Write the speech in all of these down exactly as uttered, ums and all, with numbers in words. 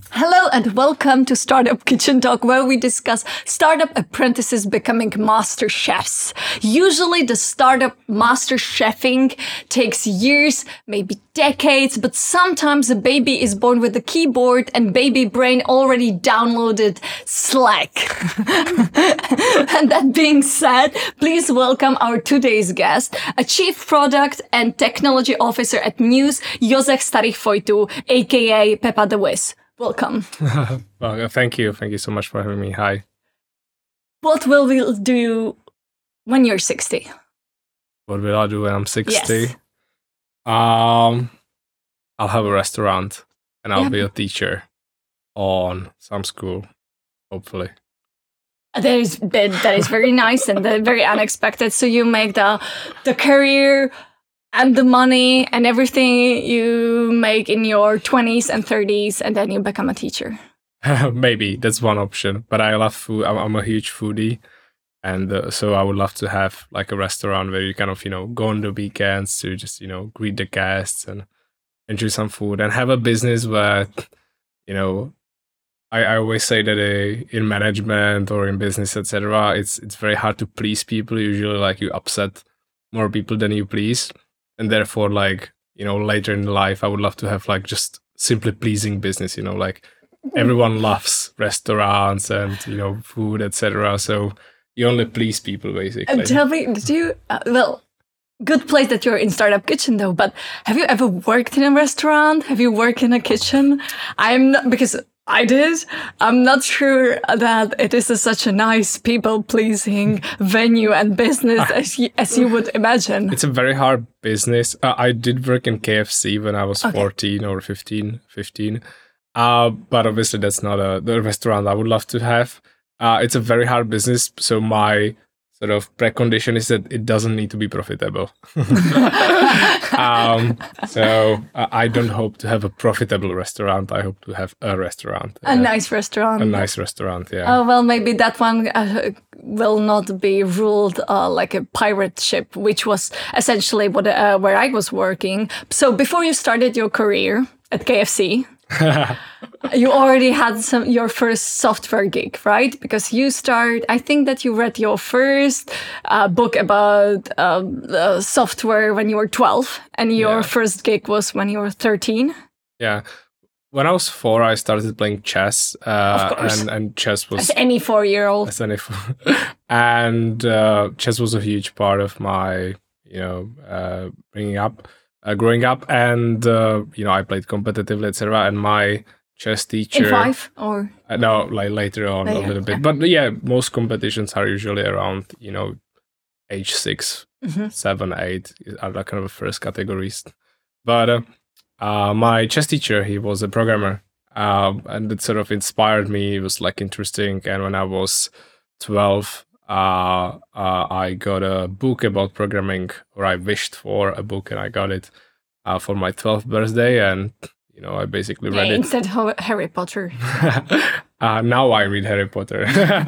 Hello and welcome to Startup Kitchen Talk, where we discuss startup apprentices becoming master chefs. Usually the startup master chefing takes years, maybe decades, but sometimes a baby is born with a keyboard and baby brain already downloaded Slack. And that being said, please welcome our today's guest, a chief product and technology officer at Muse, Jozef Starých Foitu, aka Peppa the Whiz. Welcome. Well, thank you. Thank you so much for having me. Hi. What will we do when you're sixty? What will I do when I'm sixty? Yes. Um, I'll have a restaurant and I'll Yep. be a teacher on some school, hopefully. That is that, that is very nice and uh, very unexpected. So you make the the career and the money and everything you make in your twenties and thirties, and then you become a teacher. Maybe that's one option. But I love food. I'm, I'm a huge foodie, and uh, so I would love to have like a restaurant where you kind of you know go on the weekends to just you know greet the guests and enjoy some food, and have a business where you know. I, I always say that uh, in management or in business, et cetera, it's it's very hard to please people. Usually, like you upset more people than you please, and therefore, like you know, later in life, I would love to have like just simply pleasing business. You know, like everyone loves restaurants and you know food, et cetera. So you only please people basically. And tell me, did you? Uh, well, good place that you're in Startup Kitchen though. But have you ever worked in a restaurant? Have you worked in a kitchen? I'm not because. I did. I'm not sure that it is a, such a nice people-pleasing venue and business as you, as you would imagine. It's a very hard business. Uh, I did work in K F C when I was Okay. fourteen or fifteen, fifteen. Uh, but obviously that's not a the restaurant I would love to have. Uh, it's a very hard business. So my sort of precondition is that it doesn't need to be profitable. um, so uh, I don't hope to have a profitable restaurant. I hope to have a restaurant. A uh, nice restaurant. A nice restaurant, yeah. Oh, well, maybe that one uh, will not be ruled uh, like a pirate ship, which was essentially what uh, where I was working. So before you started your career at K F C, you already had some your first software gig, right? Because you start, I think that you read your first uh, book about um, uh, software when you were twelve, and your Yeah. first gig was when you were thirteen. Yeah. When I was four, I started playing chess. Uh, Of course. And, and chess was As any four-year-old. as any and uh, chess was a huge part of my you know uh, bringing up uh, growing up, and uh, you know I played competitively, etc. And my chess teacher In five or uh, no like later on Later, a little bit, yeah. but yeah, most competitions are usually around you know age six, Mhm. seven, eight are the kind of the first categories. But uh, uh, my chess teacher, he was a programmer, um, and it sort of inspired me. It was like interesting. And when I was twelve, uh, uh, I got a book about programming, or I wished for a book, and I got it uh, for my twelfth birthday. And you know, I basically yeah, read it. instead of Harry Potter. uh, now I read Harry Potter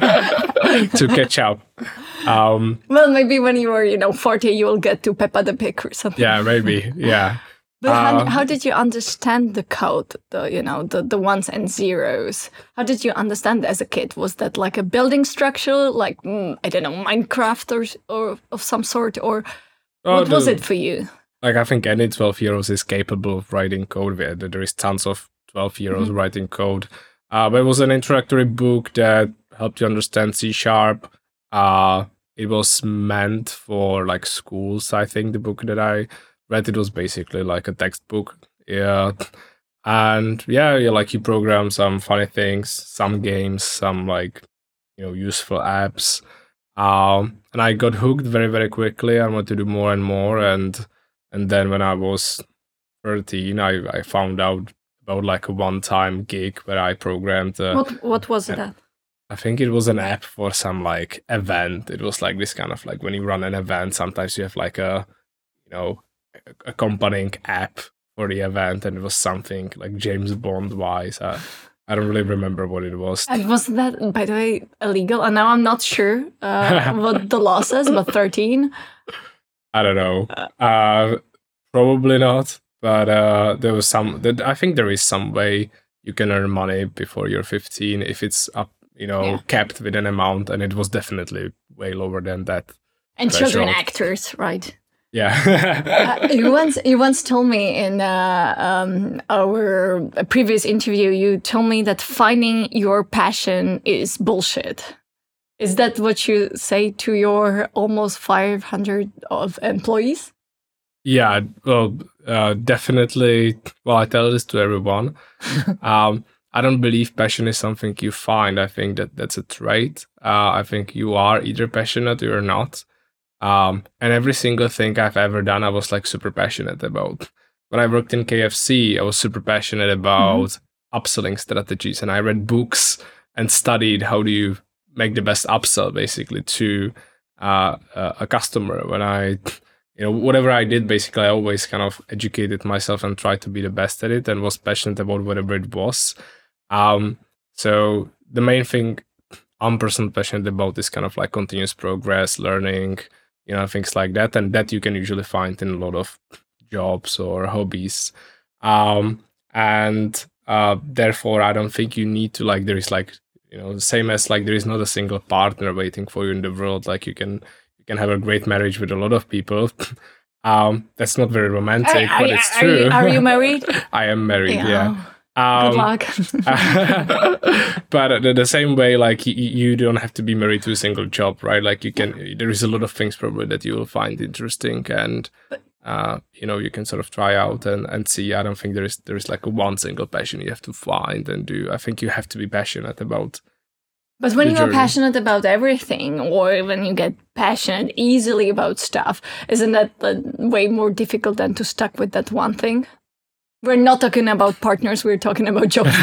to catch up. Um, Well, maybe when you were, you know, forty, you will get to Peppa the Pig or something. yeah, maybe. Yeah. But how, Um, how did you understand the code, the you know, the, the ones and zeros? How did you understand as a kid? Was that like a building structure, like mm, I don't know, Minecraft or or of some sort, or oh, what was the- it for you? Like, I think any twelve-year-old is capable of writing code. There there is tons of twelve-year-olds Mhm. writing code. Uh, but it was an introductory book that helped you understand C Sharp. Uh, it was meant for, like, schools, I think, the book that I read. It was basically like a textbook. Yeah. And, yeah, you like, you program some funny things, some games, some, like, you know, useful apps. Um, and I got hooked very, very quickly. I wanted to do more and more. And and then when I was thirteen, I, I found out about like a one-time gig where I programmed. Uh, What what was uh, that? I think it was an app for some like event. It was like this kind of like when you run an event, sometimes you have like a, you know, a- accompanying app for the event, and it was something like James Bond wise. Uh, I don't really remember what it was. And was that, by the way, illegal? And now I'm not sure uh, what the law says, but thirteen. I don't know. Uh, probably not. But uh, there was some. That I think there is some way you can earn money before you're fifteen if it's up, you know, Yeah. capped with an amount, and it was definitely way lower than that. And children threshold. actors, right? Yeah. Uh, you once you once told me in uh, um, our previous interview, you told me that finding your passion is bullshit. Is that what you say to your almost five hundred of employees? Yeah, well, uh, definitely. Well, I tell this to everyone. um, I don't believe passion is something you find. I think that that's a trait. Uh, I think you are either passionate or you're not. Um, and every single thing I've ever done, I was like super passionate about. When I worked in K F C, I was super passionate about mm-hmm. upselling strategies, and I read books and studied how do you make the best upsell, basically, to uh, a customer. When I, you know, whatever I did, basically, I always kind of educated myself and tried to be the best at it, and was passionate about whatever it was. Um, so the main thing I'm personally passionate about is kind of like continuous progress, learning, you know, things like that. And that you can usually find in a lot of jobs or hobbies. Um, and uh, therefore, I don't think you need to, like, there is like, you know, the same as like there is not a single partner waiting for you in the world. Like you can, you can have a great marriage with a lot of people. um, that's not very romantic, are, but are, it's are true. You, are you married? I am married, yeah. yeah. Um, Good luck. but the, the same way, like you, you don't have to be married to a single job, right? Like you can, there is a lot of things probably that you will find interesting, and uh, you know, you can sort of try out and, and see. I don't think there is there is like a one single passion you have to find and do. I think you have to be passionate about. But when you're passionate about everything, or when you get passionate easily about stuff, isn't that uh, way more difficult than to stuck with that one thing? We're not talking about partners, we're talking about jobs.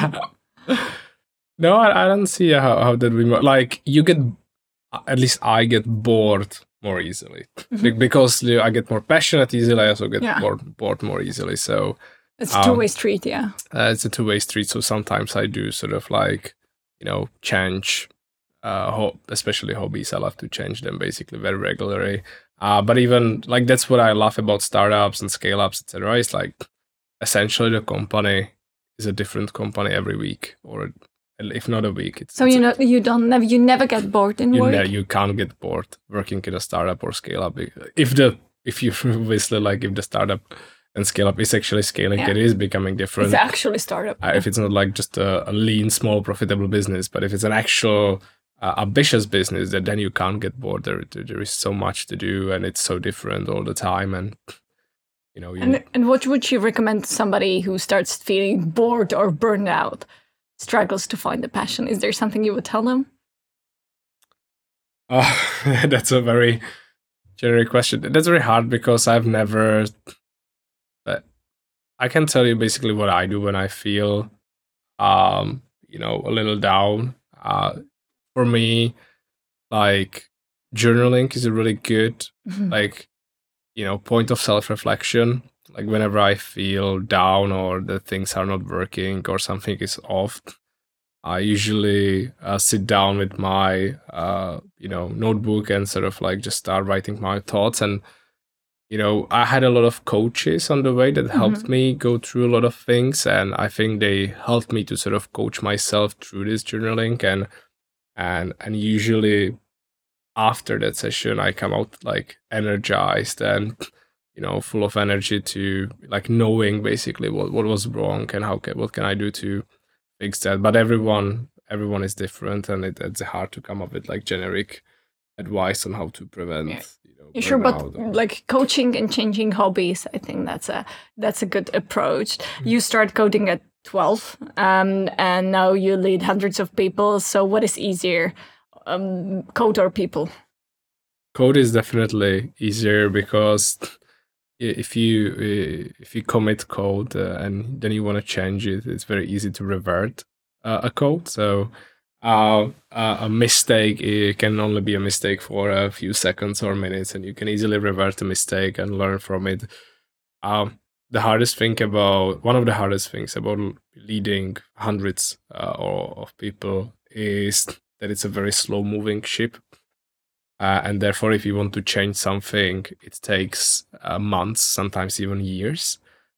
No, I, I don't see how, how that we, like, you get, at least I get bored more easily. Mm-hmm. Because you know, I get more passionate easily, I also get yeah. more bored more easily. So it's a two-way um, street, yeah. Uh, it's a two-way street, so sometimes I do sort of like, you know, change, uh, ho- especially hobbies. I love to change them basically very regularly. Uh, but even, like, that's what I love about startups and scale-ups, et cetera. It's like, essentially the company is a different company every week, or if not a week. It's, so it's you know, you don't never, you never get bored in you work? Ne- you can't get bored working in a startup or scale up. If the, if you obviously like, if the startup and scale up is actually scaling, yeah. it is becoming different. It's actually startup. Uh, if it's not like just a, a lean, small, profitable business, but if it's an actual uh, ambitious business, that then you can't get bored. There, there is so much to do, and it's so different all the time. And You know, you... and, and what would you recommend to somebody who starts feeling bored or burned out, struggles to find the passion? Is there something you would tell them? Uh, that's a very generic question. That's very hard because I've never... Uh, I can tell you basically what I do when I feel, um, you know, a little down. Uh, for me, like, journaling is a really good, mm-hmm. like, you know, point of self-reflection. Like whenever I feel down or that things are not working or something is off, I usually uh, sit down with my, uh, you know, notebook and sort of like just start writing my thoughts. And, you know, I had a lot of coaches on the way that mm-hmm. helped me go through a lot of things. And I think they helped me to sort of coach myself through this journaling. And, and, and usually after that session, I come out like energized and, you know, full of energy to like knowing basically what, what was wrong and how can, what can I do to fix that. But everyone, everyone is different, and it, it's hard to come up with like generic advice on how to prevent. Yeah. You know, yeah, sure, but or... like coaching and changing hobbies, I think that's a that's a good approach. Mm-hmm. You start coding at twelve, um, and now you lead hundreds of people. So what is easier? Um, code or people? Code is definitely easier because if you if you commit code uh, and then you want to change it, it's very easy to revert uh, a code. So uh, a mistake it can only be a mistake for a few seconds or minutes, and you can easily revert a mistake and learn from it. Um, the hardest thing about one of the hardest things about leading hundreds uh, or of people is that it's a very slow moving ship. Uh, and therefore, if you want to change something, it takes uh, months, sometimes even years.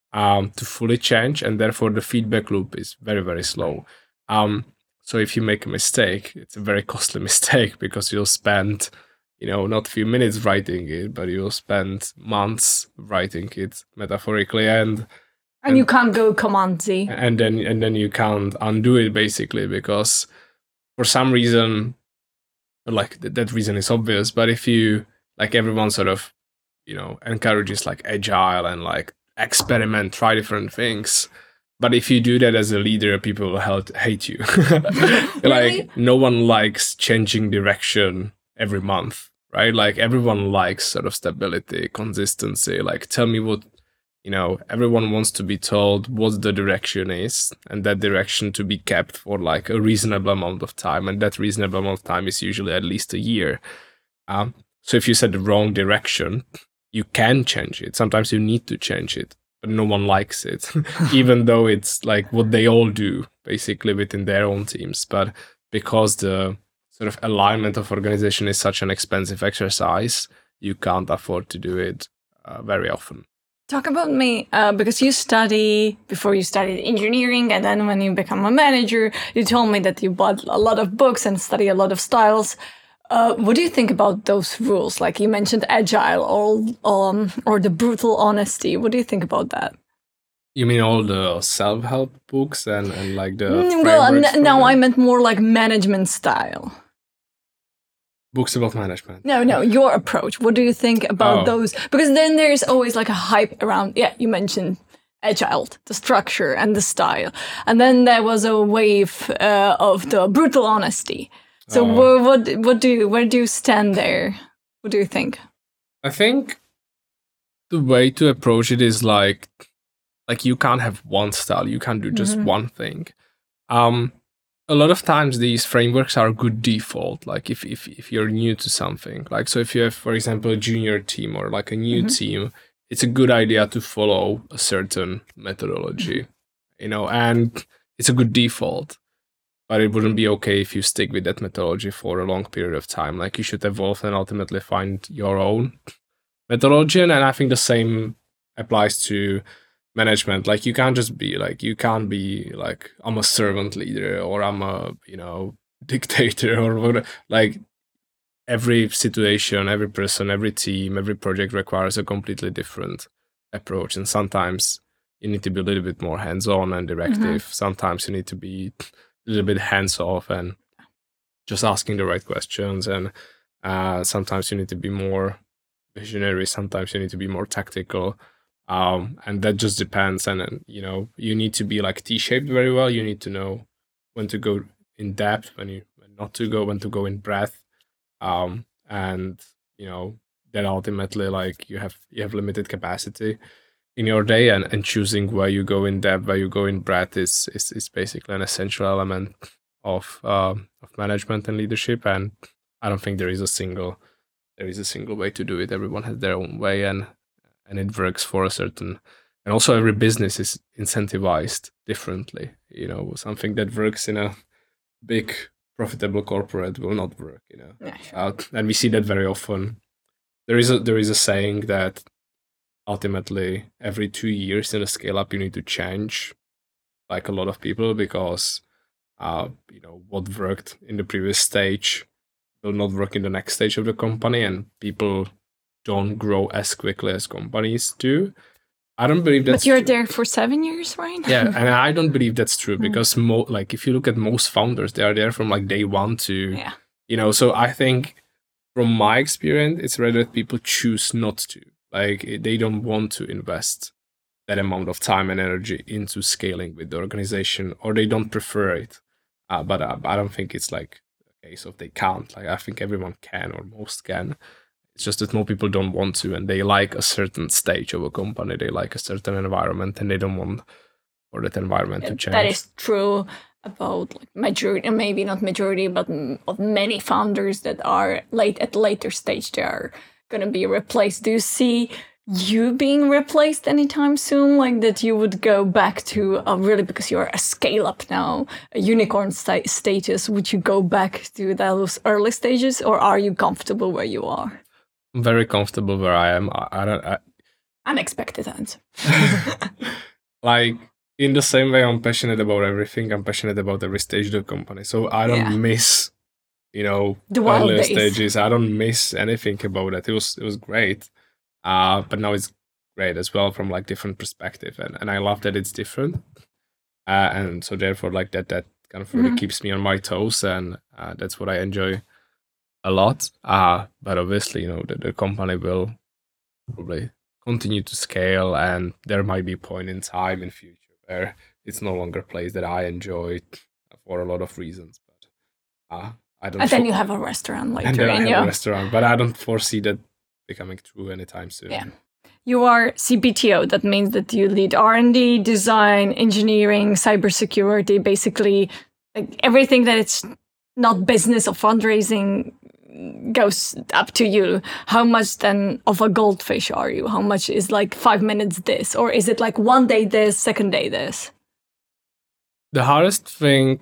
um, to fully change, and therefore the feedback loop is very, very slow. Um, so if you make a mistake, it's a very costly mistake because you'll spend, you know, not a few minutes writing it, but you'll spend months writing it metaphorically, and and, and you can't go Command Z, and then and then you can't undo it basically because for some reason, like th- that reason is obvious, but if you like everyone sort of, you know, encourages like agile and like experiment, try different things. But if you do that as a leader, people will hate, hate you. Like Really? no one likes changing direction every month, right? Like everyone likes sort of stability, consistency. Like tell me what, you know, everyone wants to be told what the direction is, and that direction to be kept for like a reasonable amount of time. And that reasonable amount of time is usually at least a year. Um, so if you set the wrong direction, you can change it. Sometimes you need to change it, but no one likes it, even though it's like what they all do basically within their own teams. But because the sort of alignment of organization is such an expensive exercise, you can't afford to do it uh, very often. Talk about me, uh, because you study, before you studied engineering, and then when you become a manager, you told me that you bought a lot of books and study a lot of styles. Uh, what do you think about those rules? Like you mentioned agile or, um, or the brutal honesty. What do you think about that? You mean all the self-help books and, and like the Mm, well, frameworks n- now for I them? meant more like management style. Books about management. No, no, your approach. What do you think about Oh. those? Because then there's always like a hype around, yeah, you mentioned agile, the structure and the style. And then there was a wave uh, of the brutal honesty. So Oh. wh- what what do you, where do you stand there? What do you think? I think the way to approach it is like like you can't have one style, you can't do just Mhm. one thing. Um a lot of times these frameworks are a good default, like if, if if you're new to something. Like so if you have, for example, a junior team or like a new Mhm. team, it's a good idea to follow a certain methodology, you know, and it's a good default. But it wouldn't be okay if you stick with that methodology for a long period of time. Like you should evolve and ultimately find your own methodology. And I think the same applies to management. Like you can't just be like, you can't be like, I'm a servant leader or I'm a, you know, dictator or whatever. Like every situation, every person, every team, every project requires a completely different approach. And sometimes you need to be a little bit more hands-on and directive. Sometimes you need to be a little bit hands-off and just asking the right questions. And uh, sometimes you need to be more visionary. Sometimes you need to be more tactical. Um, and that just depends. And, and, you know, you need to be like T-shaped very well. You need to know when to go in depth, when you when not to go, when to go in breadth. Um, and, you know, then ultimately like you have you have limited capacity in your day, and, and choosing where you go in depth, where you go in breadth is is, is basically an essential element of um, of management and leadership. And I don't think there is a single there is a single way to do it. Everyone has their own way, and and it works for a certain. And also, every business is incentivized differently. You know, something that works in a big profitable corporate will not work. You know, Yeah, sure. uh, and we see that very often. There is a there is a saying that ultimately every two years in a scale up you need to change, like a lot of people, because uh, you know what worked in the previous stage will not work in the next stage of the company, and people don't grow as quickly as companies do. I don't believe that's But you're true. there for seven years, right? Yeah, and I don't believe that's true Mm. because mo- like if you look at most founders, they are there from like day one to Yeah. you know. So I think from my experience, it's rather that people choose not to. Like they don't want to invest that amount of time and energy into scaling with the organization, or they don't prefer it. Uh, but uh, I don't think it's like a case of they can't. Like I think everyone can, or most can. It's just that more people don't want to, and they like a certain stage of a company. They like a certain environment, and they don't want for that environment to change. That is true about like majority, maybe not majority, but m- of many founders that are late at later stage. They are going to be replaced. Do you see you being replaced anytime soon? Like that you would go back to uh, really, because you're a scale up now, a unicorn sta- status. Would you go back to those early stages, or are you comfortable where you are? I'm very comfortable where I am. I, I don't. I, Unexpected answer. Like, in the same way I'm passionate about everything, I'm passionate about every stage of the company. So I don't Yeah. miss, you know, The wild earlier days. stages. I don't miss anything about it. It was it was great. Uh, but now it's great as well from like different perspective. And, and I love that it's different. Uh, and so therefore like that that kind of really Mhm. keeps me on my toes, and uh, that's what I enjoy a lot. Uh, but obviously, you know, the, the company will probably continue to scale, and there might be a point in time in future where it's no longer a place that I enjoy for a lot of reasons. But uh, I don't. And then fo- you have a restaurant later and then I in have a you. restaurant, but I don't foresee that becoming true anytime soon. Yeah. You are C P T O. That means that you lead R and D, design, engineering, cybersecurity, basically like everything that it's not business or fundraising goes up to you. How much then of a goldfish are you? How much is like five minutes this? Or is it like one day this, second day this? The hardest thing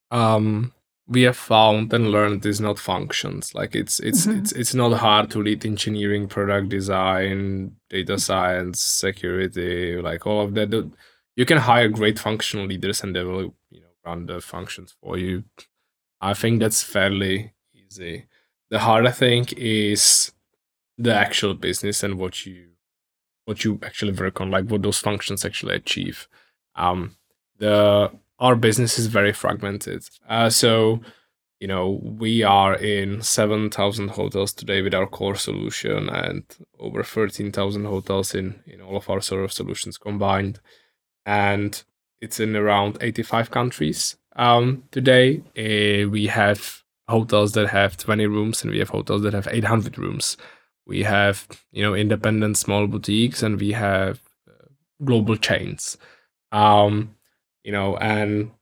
um, we have found and learned is not functions. Like it's it's Mhm. it's it's not hard to lead engineering, product design, data science, security, like all of that. The- You can hire great functional leaders and they will, you know, run the functions for you. I think that's fairly easy. The harder thing is the actual business and what you what you actually work on, like what those functions actually achieve. Um, the our business is very fragmented. Uh, so, you know, we are in seven thousand hotels today with our core solution, and over thirteen thousand hotels in, in all of our sort of solutions combined. And it's in around eighty-five countries. Um, today, uh, we have hotels that have twenty rooms, and we have hotels that have eight hundred rooms. We have, you know, independent small boutiques, and we have uh, global chains. Um, you know, and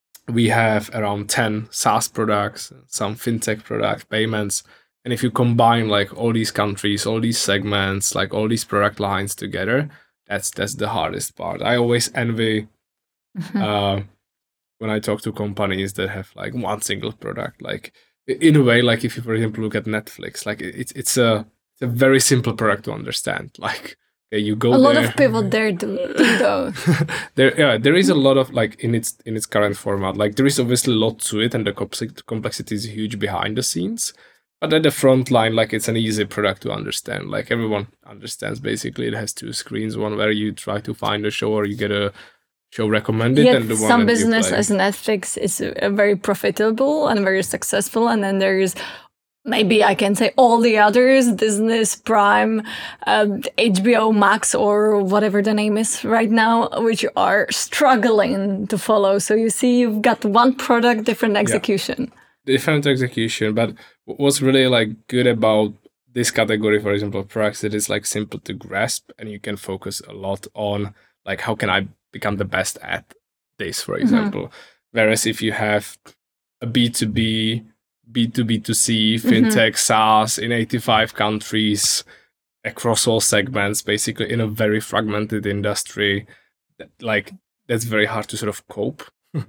we have around ten SaaS products, some fintech products, payments. And if you combine like all these countries, all these segments, like all these product lines together, that's that's the hardest part. I always envy Mhm. uh, when I talk to companies that have like one single product. Like i- in a way, like if you for example look at Netflix, like it- it's it's a it's a very simple product to understand. Like okay, you go A lot there. of people there do, do though. there yeah there is a lot of like in its in its current format, like there is obviously a lot to it, and the complex- complexity is huge behind the scenes, but at the front line, like it's an easy product to understand. Like everyone understands basically it has two screens, one where you try to find a show or you get a show recommended, Yet and the one some that you business play. as Netflix is uh, very profitable and very successful, and then there is maybe I can say all the others, Disney, Prime, um, H B O Max, or whatever the name is right now, which are struggling to follow. So you see, you've got one product, different execution. Different execution, but what's really like good about this category, for example, products, it is like simple to grasp, and you can focus a lot on like how can I become the best at this, for example. Mm-hmm. Whereas if you have a B two B, B two B two C, fintech, mm-hmm. SaaS in eighty-five countries across all segments, basically in a very fragmented industry, like that's very hard to sort of cope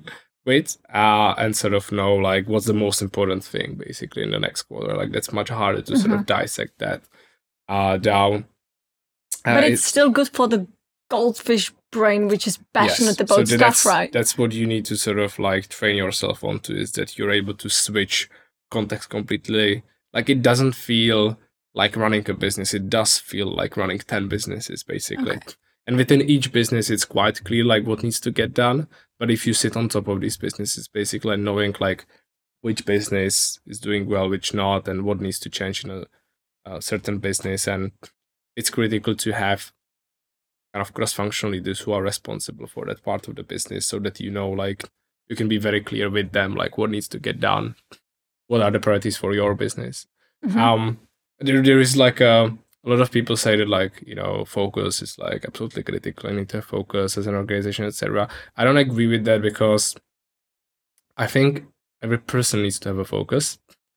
with uh, and sort of know like what's the most important thing basically in the next quarter. Like that's much harder to mm-hmm. sort of dissect that uh, down. Uh, but it's, it's still good for the goldfish brain, which is passionate yes. about so stuff, that's, right? That's what you need to sort of like train yourself onto, is that you're able to switch context completely. Like it doesn't feel like running a business. It does feel like running ten businesses basically. Okay. And within each business, it's quite clear like what needs to get done. But if you sit on top of these businesses, basically knowing like which business is doing well, which not, and what needs to change in a, a certain business. And it's critical to have kind of cross-functional leaders who are responsible for that part of the business, so that you know, like you can be very clear with them, like what needs to get done, what are the priorities for your business. Mm-hmm. Um, there, there is like a, a lot of people say that like, you know, focus is like absolutely critical. I need to have focus as an organization, et cetera. I don't agree with that, because I think every person needs to have a focus,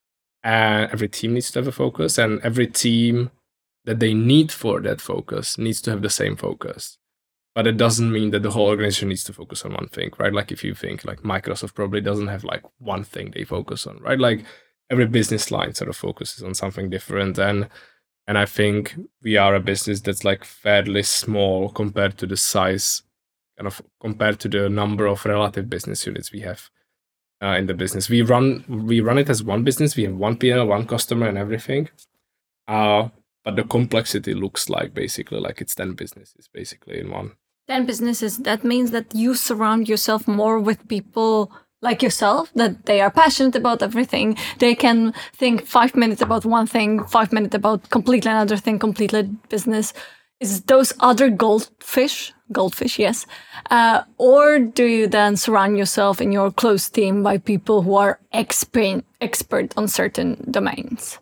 and every team needs to have a focus, and every team that they need for that focus needs to have the same focus. But it doesn't mean that the whole organization needs to focus on one thing, right? Like if you think like Microsoft probably doesn't have like one thing they focus on, right? Like every business line sort of focuses on something different. And And I think we are a business that's like fairly small compared to the size, kind of compared to the number of relative business units we have uh, in the business. We run we run it as one business. We have one P and L, one customer, and everything. Uh, but the complexity looks like basically like it's ten businesses basically in one. ten businesses. That means that you surround yourself more with people like yourself, that they are passionate about everything. They can think five minutes about one thing, five minutes about completely another thing, completely business. Is those other goldfish, goldfish, yes. Uh, or do you then surround yourself in your close team by people who are expert, expert on certain domains?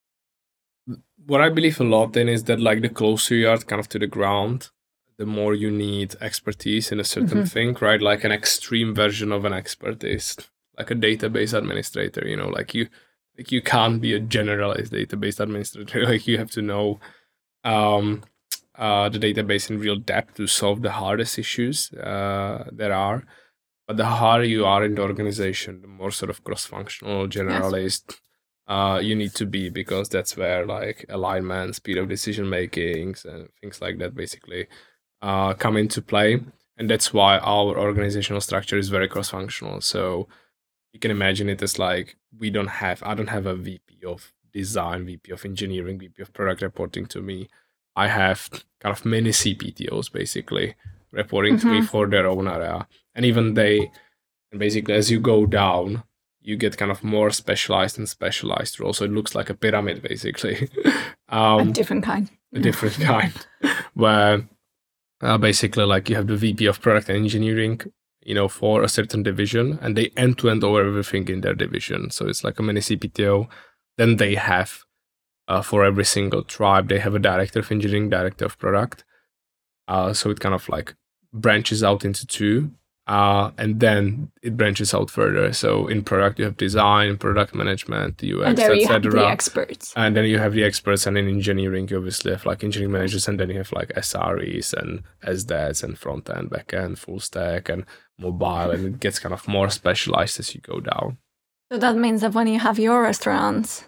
What I believe a lot in is that like the closer you are kind of to the ground, the more you need expertise in a certain mm-hmm. thing, right? Like an extreme version of an expert is like a database administrator, you know, like you like you can't be a generalized database administrator. Like you have to know um, uh, the database in real depth to solve the hardest issues uh, there are. But the harder you are in the organization, the more sort of cross-functional generalist yes. uh, you need to be, because that's where like alignment, speed of decision makings and things like that basically Uh, come into play. And that's why our organizational structure is very cross-functional. So you can imagine it as like, we don't have, I don't have a V P of design, V P of engineering, V P of product reporting to me. I have kind of many C P T Os basically reporting mm-hmm. to me for their own area. And even they, and basically as you go down, you get kind of more specialized and specialized roles. So it looks like a pyramid basically. um, a different kind. A different kind. Where Uh, basically, like you have the V P of product engineering, you know, for a certain division, and they end to end over everything in their division. So it's like a mini C P T O. Then they have, uh, for every single tribe, they have a director of engineering, director of product. Uh, so it kind of like branches out into two, uh, and then it branches out further. So in product, you have design, product management, U X, and there you et cetera. have the experts. And then you have the experts, and in engineering, you obviously have like engineering managers, and then you have like S R Es and S D As and front end, back end, full stack, and mobile, and it gets kind of more specialized as you go down. So that means that when you have your restaurants,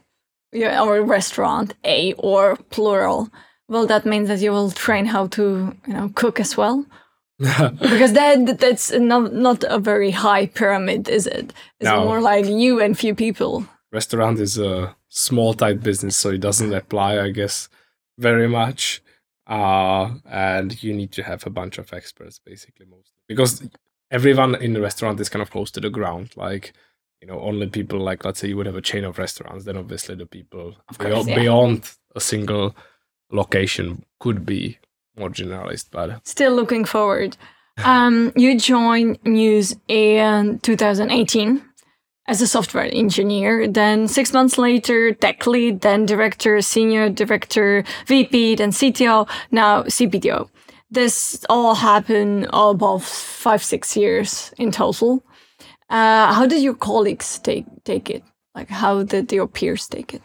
or restaurant A or plural, well, that means that you will train how to, you know, cook as well. Because that that's not not a very high pyramid, is it? It's no. more like you and few people. Restaurant is a small type business, so it doesn't apply, I guess, very much. Uh, and you need to have a bunch of experts, basically, mostly, because everyone in the restaurant is kind of close to the ground. Like, you know, only people like, let's say you would have a chain of restaurants, then obviously the people of course, beyond, yeah. beyond a single location could be more generalist, but still looking forward. Um, you joined Muse in two thousand eighteen as a software engineer. Then six months later, tech lead, then director, senior director, V P, then C T O, now C P T O. This all happened above five, six years in total. Uh, how did your colleagues take take it? Like, how did your peers take it?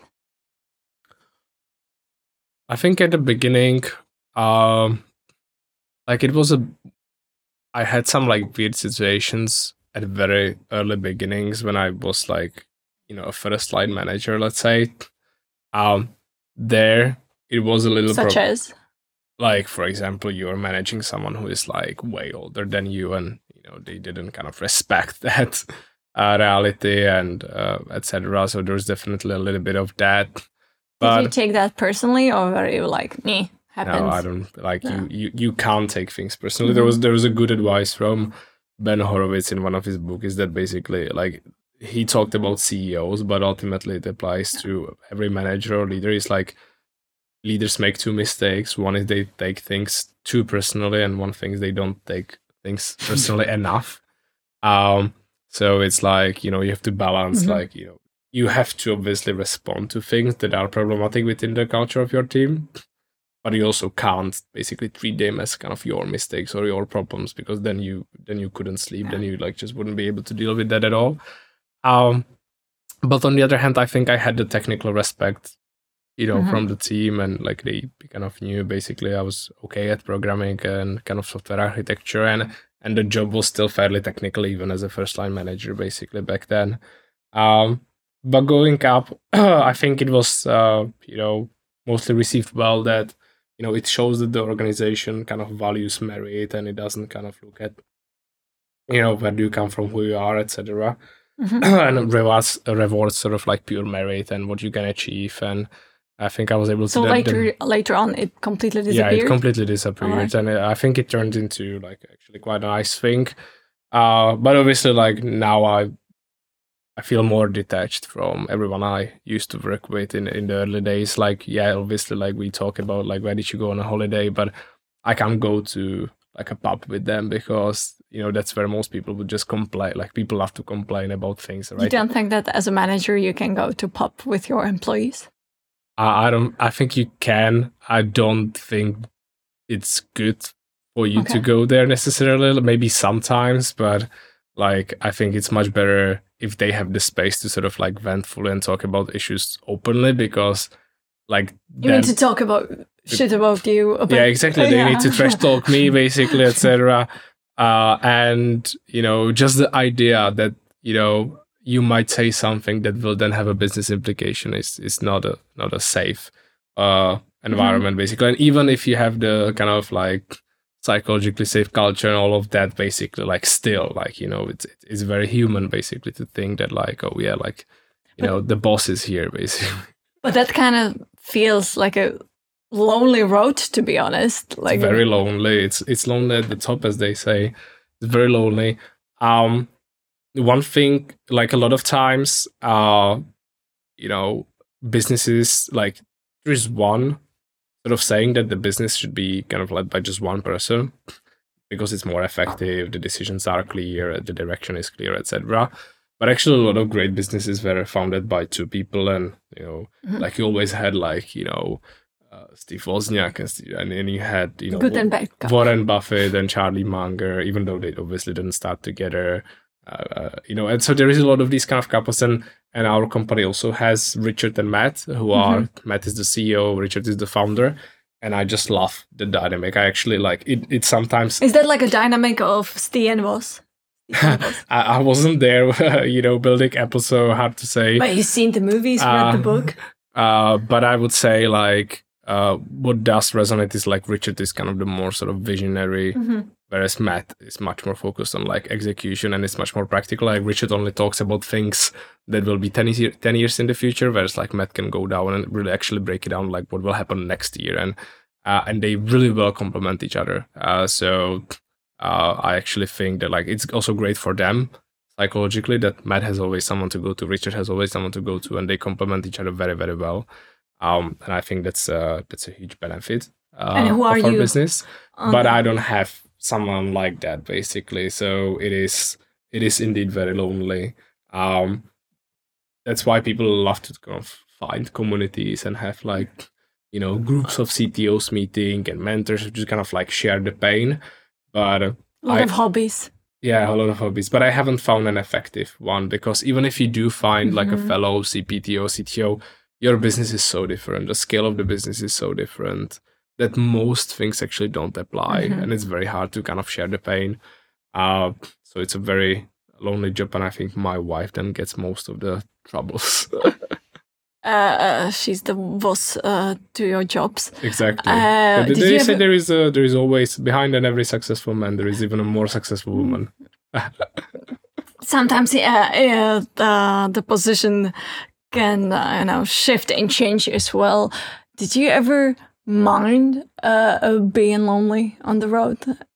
I think at the beginning, um, like it was a, I had some like weird situations at very early beginnings when I was like, you know, a first line manager, let's say. Um, there it was a little such pro- as, like for example, you are managing someone who is like way older than you, and you know they didn't kind of respect that uh, reality and uh, et cetera. So there's definitely a little bit of that. But did you take that personally, or were you like, "Meh, happens"? No, I don't. Like no. you, you, you can't take things personally. Mm-hmm. There was there was a good advice from Ben Horowitz in one of his books. Is that basically like he talked about C E Os, but ultimately it applies to every manager or leader. It's like leaders make two mistakes. One is they take things too personally, and one thing is they don't take things personally enough. Um, so it's like, you know, you have to balance, mm-hmm. like, you know, you have to obviously respond to things that are problematic within the culture of your team, but you also can't basically treat them as kind of your mistakes or your problems, because then you then you couldn't sleep, yeah. then you like just wouldn't be able to deal with that at all. Um, but on the other hand, I think I had the technical respect, you know, mm-hmm. from the team, and like they kind of knew basically I was okay at programming and kind of software architecture, and and the job was still fairly technical even as a first line manager basically back then. Um, but going up, I think it was uh, you know, mostly received well, that you know it shows that the organization kind of values merit, and it doesn't kind of look at, you know, where do you come from, who you are, et cetera. Mm-hmm. And rewards rewards sort of like pure merit and what you can achieve. And I think I was able to. So later, the, later on, it completely disappeared. Yeah, it completely disappeared, right. And I think it turned into like actually quite a nice thing. Uh, but obviously, like now I, I feel more detached from everyone I used to work with in in the early days. Like, yeah, obviously, like we talk about like where did you go on a holiday, but I can't go to like a pub with them because, you know, that's where most people would just complain. Like people love to complain about things, right? You don't think that as a manager you can go to pub with your employees? I, I don't. I think you can. I don't think it's good for you okay. to go there necessarily. Maybe sometimes, but like I think it's much better if they have the space to sort of like vent fully and talk about issues openly, because like you need to talk about shit about you. About, yeah, exactly. They yeah. need to trash talk me, basically, et cetera. Uh, and you know, just the idea that you know you might say something that will then have a business implication is is not a not a safe uh, environment, mm-hmm. basically. And even if you have the kind of like psychologically safe culture and all of that, basically, like still, like you know, it's it's very human, basically, to think that like, oh yeah, like you but, know, the boss is here, basically. But that kind of feels like a lonely road, to be honest. Like it's very lonely. It's it's lonely at the top, as they say. It's very lonely. Um, one thing, like a lot of times, uh, you know, businesses, like there is one sort of saying that the business should be kind of led by just one person because it's more effective, the decisions are clear, the direction is clear, et cetera. But actually, a lot of great businesses were founded by two people, and you know, mm-hmm. like you always had, like you know, uh, Steve Wozniak, and, Steve, and then you had you know Warren Buffett and Charlie Munger, even though they obviously didn't start together, uh, uh, you know. And so there is a lot of these kind of couples, and and our company also has Richard and Matt, who are mm-hmm. Matt is the C E O, Richard is the founder. And I just love the dynamic. I actually like it. It sometimes is that like a dynamic of Steve and Woz? I, I wasn't there, you know, building Apple, so hard to say. But you've seen the movies, uh, read the book. Uh, but I would say, like, uh, what does resonate is like Richard is kind of the more sort of visionary, mm-hmm. whereas Matt is much more focused on like execution and it's much more practical. Like Richard only talks about things that will be ten, year, ten years in the future, whereas like Matt can go down and really actually break it down, like what will happen next year, and uh, and they really well complement each other. Uh, so. Uh, I actually think that like it's also great for them psychologically that Matt has always someone to go to, Richard has always someone to go to, and they complement each other very, very well. Um, and I think that's uh, that's a huge benefit uh, and who are of our you? business. Um, but I don't have someone like that, basically. So it is it is indeed very lonely. Um, that's why people love to kind of find communities and have like you know groups of C T Os meeting and mentors who just kind of like share the pain. But uh, a lot I, of hobbies. Yeah, a lot of hobbies. But I haven't found an effective one, because even if you do find mm-hmm. like a fellow C P T O, C T O, your business is so different. The scale of the business is so different that most things actually don't apply. Mm-hmm. And it's very hard to kind of share the pain. Uh, so it's a very lonely job. And I think my wife then gets most of the troubles. Uh, she's the boss uh, to your jobs. Exactly. Uh, they they say ever... there is a, there is always behind an every successful man there is even a more successful woman. Sometimes, yeah, yeah, the the position can uh, you know shift and change as well. Did you ever mind uh, being lonely on the road?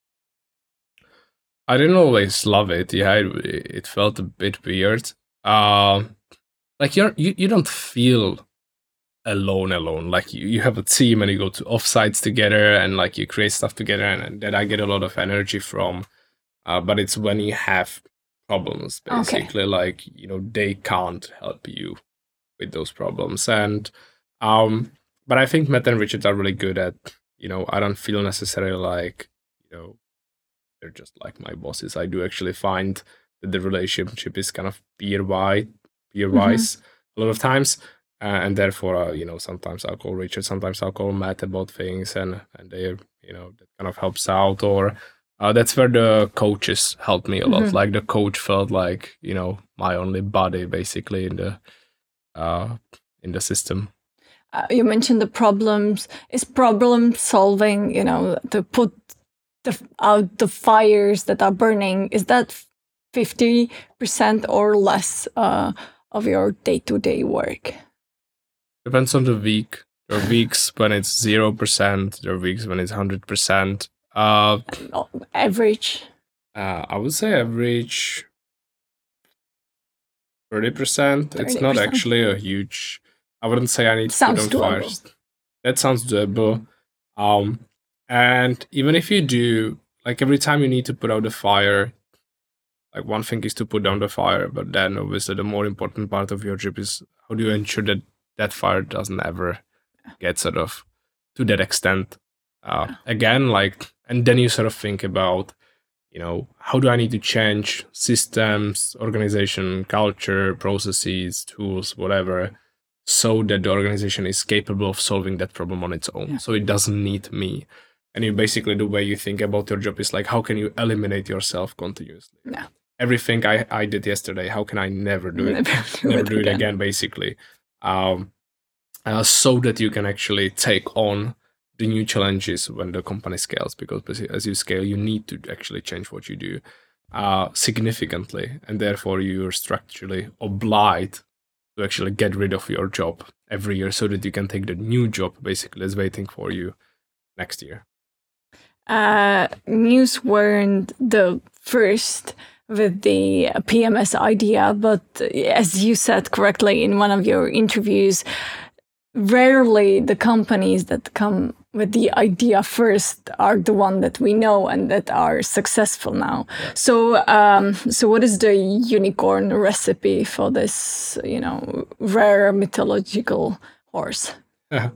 I didn't always love it. Yeah, it, it felt a bit weird. Uh, Like you're, you, you don't feel alone, alone. Like you, you have a team and you go to offsites together and like you create stuff together, and, and that I get a lot of energy from. Uh, but it's when you have problems, basically, okay. like, you know, they can't help you with those problems. And, um, but I think Matt and Richard are really good at, you know, I don't feel necessarily like, you know, they're just like my bosses. I do actually find that the relationship is kind of peer-wide. Peer-wise, mm-hmm. a lot of times, uh, and therefore, uh, you know, sometimes I'll call Richard, sometimes I'll call Matt about things, and and they, you know, that kind of helps out. Or uh, that's where the coaches helped me a lot. Mm-hmm. Like the coach felt like, you know, my only buddy, basically in the uh, in the system. uh, you mentioned the problems. Is problem solving, you know, to put the, out the fires that are burning, is that fifty percent or less uh, of your day-to-day work? Depends on the week. There are weeks when it's zero percent. There are weeks when it's one hundred percent. Uh, average? Uh, I would say average thirty percent. It's not actually a huge... I wouldn't say I need to sounds put on doable. fires. That sounds doable. Um, and even if you do, like every time you need to put out a fire, like one thing is to put down the fire, but then obviously the more important part of your job is how do you ensure that that fire doesn't ever get sort of to that extent. Uh, again, like, and then you sort of think about, you know, how do I need to change systems, organization, culture, processes, tools, whatever, so that the organization is capable of solving that problem on its own. Yeah. So it doesn't need me. And you basically, the way you think about your job is like, how can you eliminate yourself continuously? Yeah. Everything I, I did yesterday, how can I never do it? Never do never it do it again, again basically. Um, uh, so that you can actually take on the new challenges when the company scales, because as you scale, you need to actually change what you do uh, significantly, and therefore you're structurally obliged to actually get rid of your job every year so that you can take the new job basically that's waiting for you next year. Uh, Muse weren't the first with the P M S idea, but as you said correctly in one of your interviews, rarely the companies that come with the idea first are the one that we know and that are successful now. Yeah. So, um, so what is the unicorn recipe for this, you know, rare mythological horse? Yeah.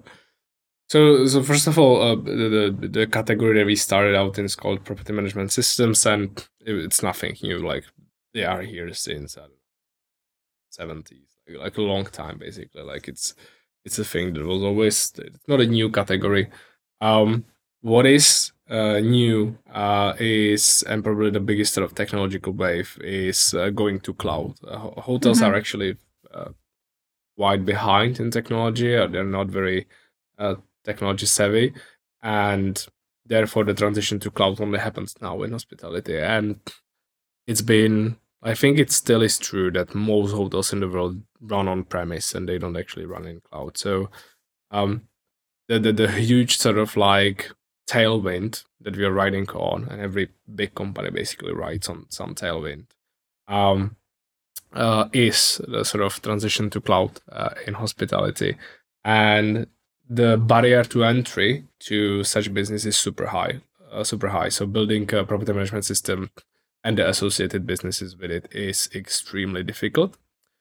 So, so first of all, uh, the, the the category that we started out in is called property management systems, and it's nothing new. Like they are here since I don't know, seventies, like, like a long time, basically. Like it's it's a thing that was always. It's not a new category. Um, what is uh, new uh, is, and probably the biggest sort of technological wave is uh, going to cloud. Uh, hotels mm-hmm. are actually uh, quite behind in technology. Or they're not very uh, technology savvy, and therefore the transition to cloud only happens now in hospitality. And it's been, I think it still is true that most hotels in the world run on premise and they don't actually run in cloud. So um, the, the the huge sort of like tailwind that we are riding on, and every big company basically rides on some tailwind, um, uh, is the sort of transition to cloud uh, in hospitality. And the barrier to entry to such business is super high, uh, super high. So building a property management system and the associated businesses with it is extremely difficult.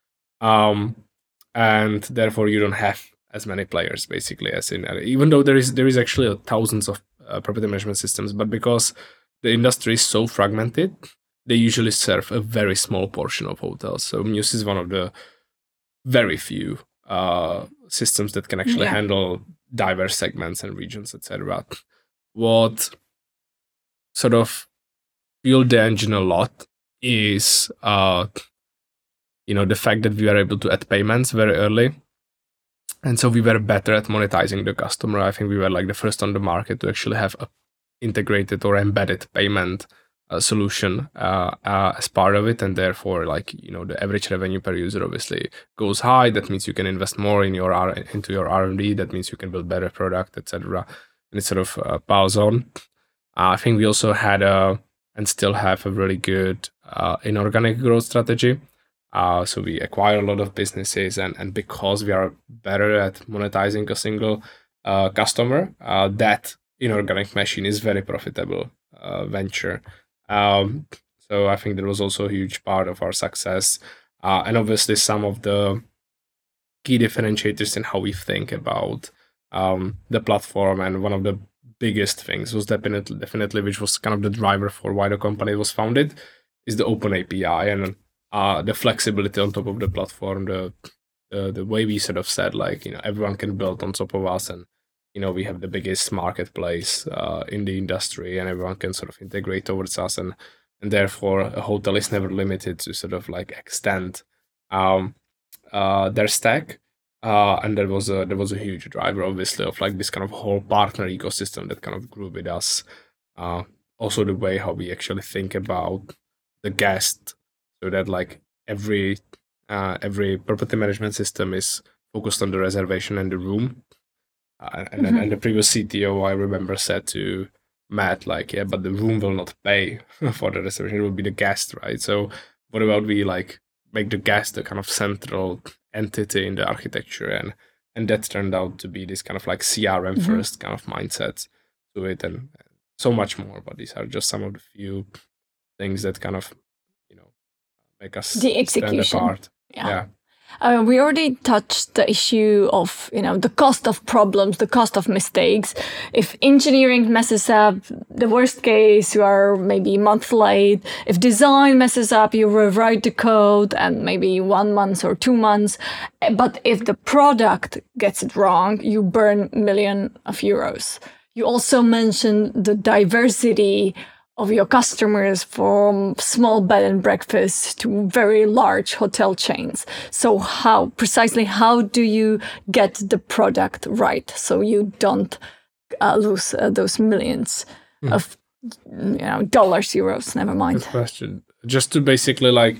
Um, and therefore you don't have as many players basically as in, even though there is there is actually thousands of uh, property management systems, but because the industry is so fragmented, they usually serve a very small portion of hotels. So Muse is one of the very few uh, systems that can actually yeah. handle diverse segments and regions, et cetera. What sort of fueled the engine a lot is, uh, you know, the fact that we were able to add payments very early. And so we were better at monetizing the customer. I think we were like the first on the market to actually have a integrated or embedded payment uh, solution uh, uh, as part of it. And therefore, like, you know, the average revenue per user obviously goes high. That means you can invest more in your R- into your R and D. That means you can build better product, et cetera. And it sort of uh, piles on. Uh, I think we also had a, and still have a really good uh, inorganic growth strategy. Uh, so we acquire a lot of businesses, and, and because we are better at monetizing a single uh, customer, uh, that inorganic machine is very profitable uh, venture. Um, so I think that was also a huge part of our success. Uh, and obviously some of the key differentiators in how we think about um, the platform. And one of the biggest things was definitely, definitely, which was kind of the driver for why the company was founded, is the open A P I and uh, the flexibility on top of the platform. The, the the way we sort of said, like, you know, everyone can build on top of us, and you know, we have the biggest marketplace uh, in the industry, and everyone can sort of integrate towards us, and and therefore a hotel is never limited to sort of like extend um, uh, their stack. Uh, and there was a there was a huge driver, obviously, of like this kind of whole partner ecosystem that kind of grew with us. Uh, also, the way how we actually think about the guest, so that like every uh, every property management system is focused on the reservation and the room. Uh, and then Mhm. and the previous C T O, I remember, said to Matt, like, yeah, but the room will not pay for the reservation; it will be the guest, right? So, what about we like make the guest the kind of central entity in the architecture, and and that turned out to be this kind of like C R M Mhm. first kind of mindset to it, and so much more. But these are just some of the few things that kind of, you know, make us The stand execution. apart. Yeah. Yeah. Uh, we already touched the issue of, you know, the cost of problems, the cost of mistakes. If engineering messes up, the worst case, you are maybe a month late. If design messes up, you rewrite the code and maybe one month or two months. But if the product gets it wrong, you burn million of euros. You also mentioned the diversity of your customers, from small bed and breakfasts to very large hotel chains. So how precisely how do you get the product right so you don't uh, lose uh, those millions Mhm. of, you know, dollars, euros, never mind. Good question. Just to basically like,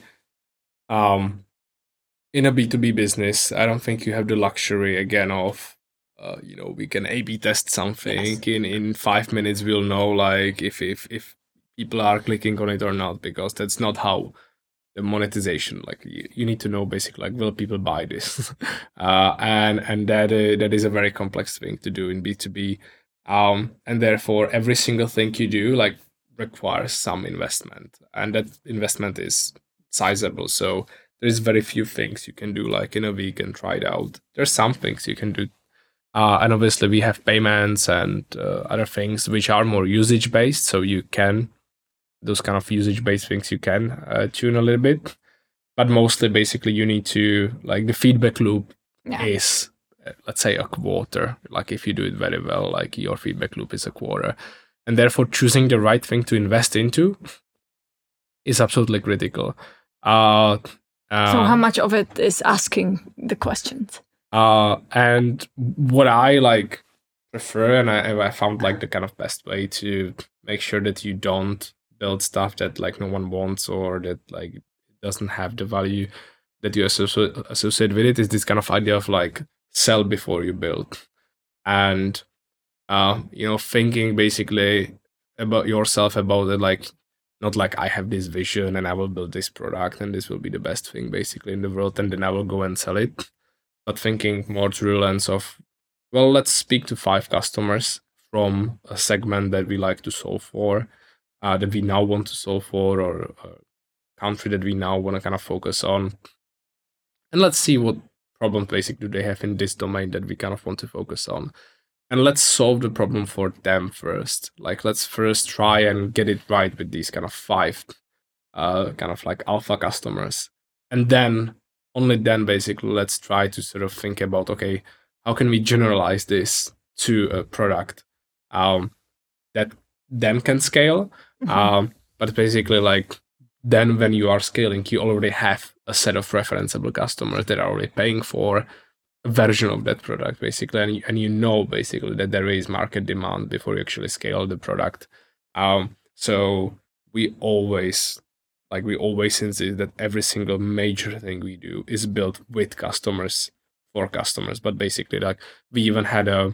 um, in a B two B business, I don't think you have the luxury again of, uh, you know, we can A B test something Yes. in in five minutes. We'll know like if if if people are clicking on it or not, because that's not how the monetization. Like you, you need to know basically like, will people buy this? uh, and and that uh, that is a very complex thing to do in B two B. Um, and therefore, every single thing you do like requires some investment, and that investment is sizable. So there's very few things you can do like in a week and try it out. There's some things you can do. Uh, and obviously we have payments and uh, other things which are more usage based. So you can, those kind of usage based things you can uh, tune a little bit. But mostly basically you need to, like the feedback loop Yeah. is, uh, let's say a quarter. Like if you do it very well, like your feedback loop is a quarter. And therefore choosing the right thing to invest into is absolutely critical. Uh, uh, So how much of it is asking the questions? Uh, and what I like prefer, and I, I found like the kind of best way to make sure that you don't build stuff that like no one wants or that like doesn't have the value that you associate associate with it, is this kind of idea of like sell before you build, and uh, you know, thinking basically about yourself about it, like not like I have this vision and I will build this product and this will be the best thing basically in the world and then I will go and sell it, but thinking more through the lens of, well, let's speak to five customers from a segment that we like to solve for, uh, that we now want to solve for, or a country that we now want to kind of focus on. And let's see what problems basically do they have in this domain that we kind of want to focus on. And let's solve the problem for them first. Like, let's first try and get it right with these kind of five uh, kind of like alpha customers. And then, only then, basically, let's try to sort of think about, okay, how can we generalize this to a product um, that then can scale? Mhm. Um, but basically, like, then when you are scaling, you already have a set of referenceable customers that are already paying for a version of that product, basically, and you, and you know basically that there is market demand before you actually scale the product. Um, so we always like we always insist that every single major thing we do is built with customers for customers. But basically, like we even had a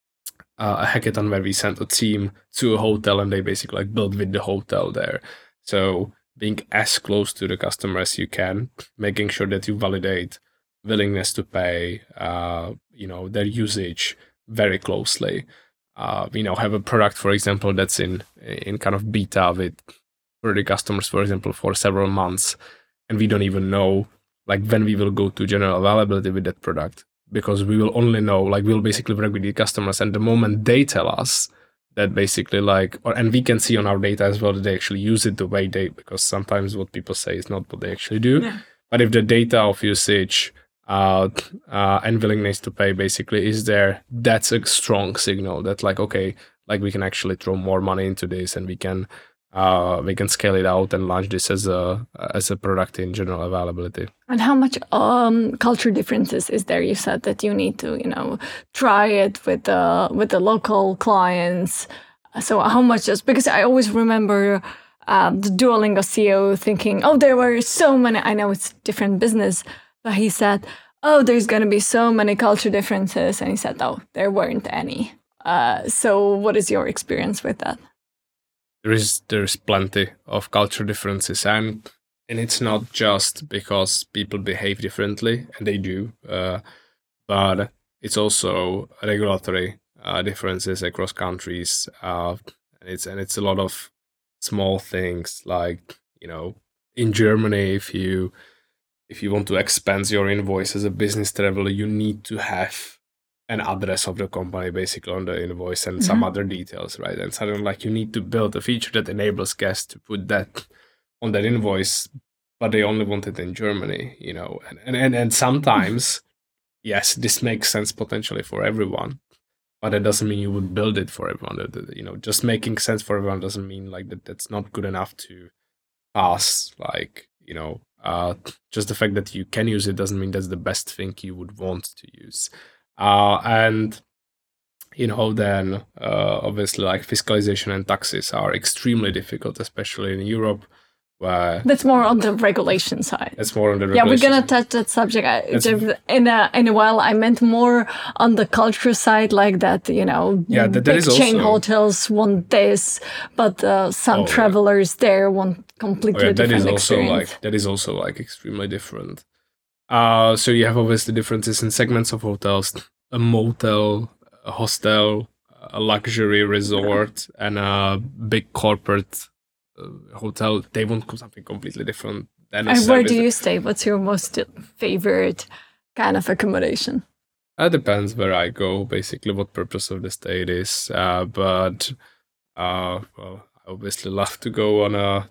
a hackathon where we sent a team to a hotel and they basically like built with the hotel there. So being as close to the customer as you can, making sure that you validate willingness to pay, uh, you know, their usage very closely. Uh, we now have a product, for example, that's in in kind of beta with thirty customers, for example, for several months, and we don't even know like when we will go to general availability with that product, because we will only know, like we'll basically work with the customers, and the moment they tell us that basically like, or and we can see on our data as well that they actually use it the way they, because sometimes what people say is not what they actually do. Yeah. But if the data of usage uh, uh, and willingness to pay basically is there, that's a strong signal that like, okay, like we can actually throw more money into this and we can uh, we can scale it out and launch this as a as a product in general availability. And how much um, culture differences is there? You said that you need to, you know, try it with the with the local clients. So how much is, because I always remember um, the Duolingo C E O thinking, oh, there were so many. I know it's different business, but he said, oh, there's going to be so many culture differences, and he said, oh, there weren't any. Uh, so what is your experience with that? There is there's plenty of culture differences, and and it's not just because people behave differently, and they do, uh, but it's also regulatory uh, differences across countries. Uh, and it's and it's a lot of small things, like, you know, in Germany, if you if you want to expense your invoice as a business traveler, you need to have an address of the company basically on the invoice and mm-hmm. some other details, right? And suddenly, like, you need to build a feature that enables guests to put that on that invoice, but they only want it in Germany, you know. And and and, and sometimes, yes, this makes sense potentially for everyone, but it doesn't mean you would build it for everyone. You know, just making sense for everyone doesn't mean like that. That's not good enough to pass. Like, you know, uh, just the fact that you can use it doesn't mean that's the best thing you would want to use. Uh, and, you know, then uh, obviously like fiscalization and taxes are extremely difficult, especially in Europe, where... That's more on the regulation side. That's more on the regulation. Yeah, we're going to side. touch that subject in a, in a while. I meant more on the culture side, like that, you know, yeah, that, big that chain also... hotels want this, but uh, some oh, travelers yeah. there want completely oh, yeah, different that is experience. Also like, that is also like extremely different. Uh, so you have obviously differences in segments of hotels: a motel, a hostel, a luxury resort, and a big corporate uh, hotel. They want something completely different. Than a and where do you stay? What's your most favorite kind of accommodation? It depends where I go, basically what purpose of the stay it is. Uh, but uh, well, I obviously love to go on a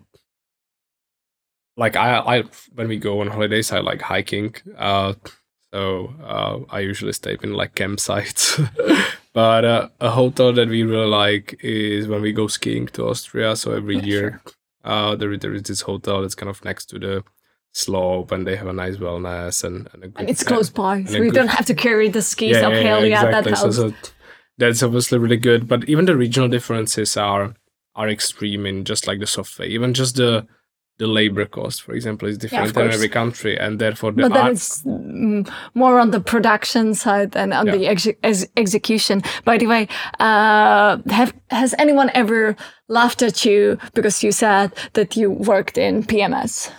Like I, I, when we go on holidays, I like hiking. Uh, so uh, I usually stay in like campsites. But uh, a hotel that we really like is when we go skiing to Austria. So every yeah, year, sure. uh, there there is this hotel that's kind of next to the slope, and they have a nice wellness and and, a good, and it's close by, so we good, don't have to carry the skis yeah, uphill. Yeah, yeah, exactly. that helps. So, so that's obviously really good. But even the regional differences are are extreme in just like the software. Even just the The labor cost, for example, is different yeah, in every country, and therefore the but then art... it's more on the production side than on yeah. the ex ex execution. By the way, uh, have has anyone ever laughed at you because you said that you worked in P M S?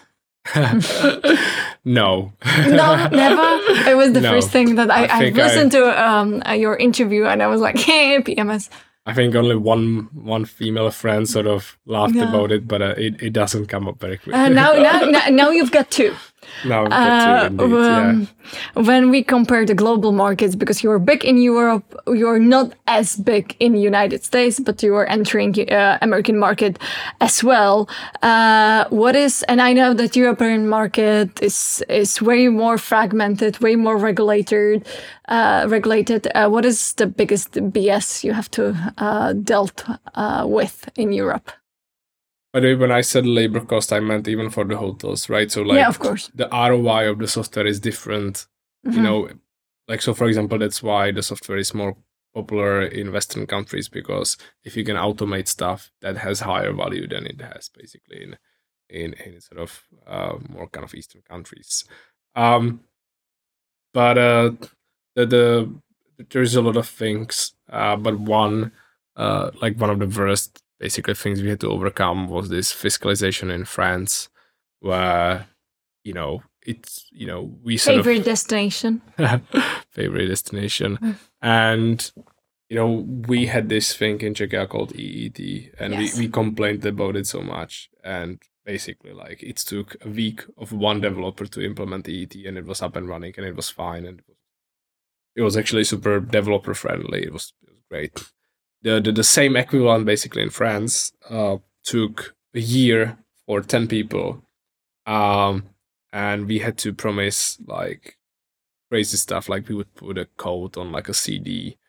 No. No, never? It was the no. first thing that I, I, I listened I... to um, your interview, and I was like, hey, P M S. I think only one one female friend sort of laughed yeah. about it, but uh, it, it doesn't come up very quickly. Uh, now, now, now, now you've got two. Now we've got two, indeed, uh, um, yeah. When we compare the global markets, because you're big in Europe, you're not as big in the United States, but you are entering uh, American market as well. Uh, what is, and I know that European market is is way more fragmented, way more regulated. Uh, regulated. Uh, what is the biggest B S you have to uh, dealt uh, with in Europe? By the way, when I said labor cost, I meant even for the hotels, right? So like, yeah, of course. The R O I of the software is different. Mm-hmm. You know, like, so for example, that's why the software is more popular in Western countries, because if you can automate stuff, that has higher value than it has basically in in, in sort of uh, more kind of Eastern countries. Um, but uh, the, the there's a lot of things, uh, but one uh, like one of the worst basically things we had to overcome was this fiscalization in France, where, you know, it's, you know, we sort favorite of, destination favorite destination, mm. and you know, we had this thing in Czechia called E E T, and yes. we we complained about it so much, and basically like it took a week of one developer to implement E E T, and it was up and running, and it was fine, and it was, it was actually super developer friendly. It was, it was great. The, the the same equivalent basically in France uh, took a year for ten people, um, and we had to promise like crazy stuff, like we would put a code on like a C D,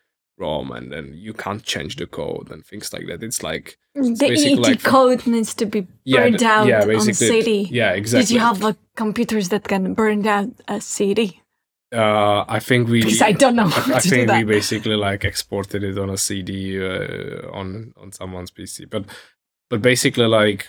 ROM, and then you can't change the code and things like that. It's like The it's basically E T like code needs to be Yeah, burned the- out yeah, on basically- C D. yeah, exactly. Did you have like computers that can burn down a C D? Uh, I think we. Because I don't know how I to do think we that. basically like exported it on a C D uh, on on someone's P C, but but basically like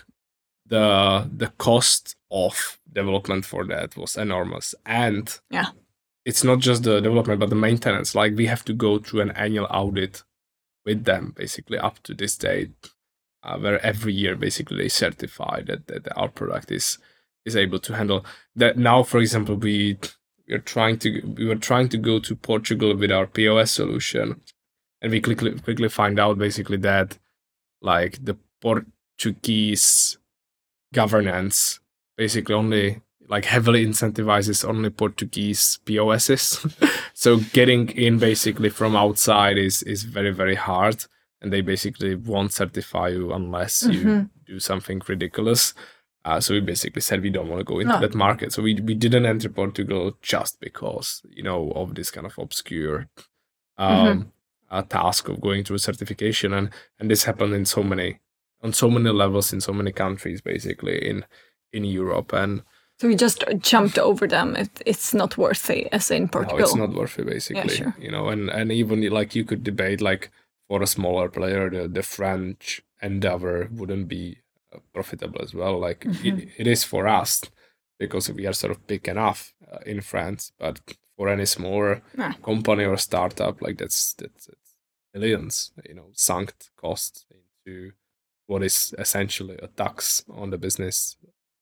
the the cost of development for that was enormous, and Yeah. it's not just the development but the maintenance. Like we have to go through an annual audit with them basically up to this date, uh, where every year basically they certify that, that our product is is able to handle that. Now, for example, we we are trying to we were trying to go to Portugal with our P O S solution, and we quickly quickly find out basically that like the Portuguese governance basically only like heavily incentivizes only Portuguese P O Ss. So getting in basically from outside is is very very hard, and they basically won't certify you unless you Mhm. do something ridiculous. Uh, so we basically said we don't want to go into No. that market. So we we didn't enter Portugal just because you know of this kind of obscure um, Mhm. uh, task of going through certification, and and this happened in so many on so many levels in so many countries basically in in Europe. And So we just jumped over them. It, it's not worthy, as in Portugal. no, it's not worth it basically. sure. You know, and and even like you could debate like for a smaller player, the the French endeavor wouldn't be uh, profitable as well. Like Mhm. it, it is for us because we are sort of big enough uh, in France, but for any smaller Yeah. company or startup, like that's that's, that's millions, you know, sunk costs into what is essentially a tax on the business.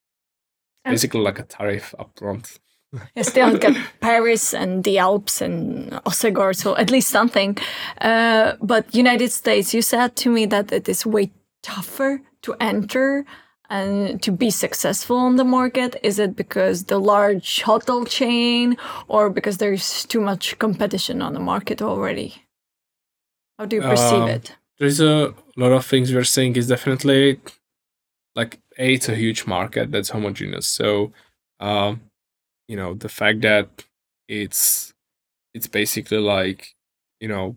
And- Basically like a tariff upfront. You still get Paris and the Alps and Osegor, so at least something. Uh, but United States, you said to me that it is way tougher to enter and to be successful on the market. Is it because the large hotel chain, or because there's too much competition on the market already? How do you perceive Um, it? There's a lot of things we're seeing is definitely like A, it's a huge market that's homogeneous. So um, you know, the fact that it's it's basically like, you know,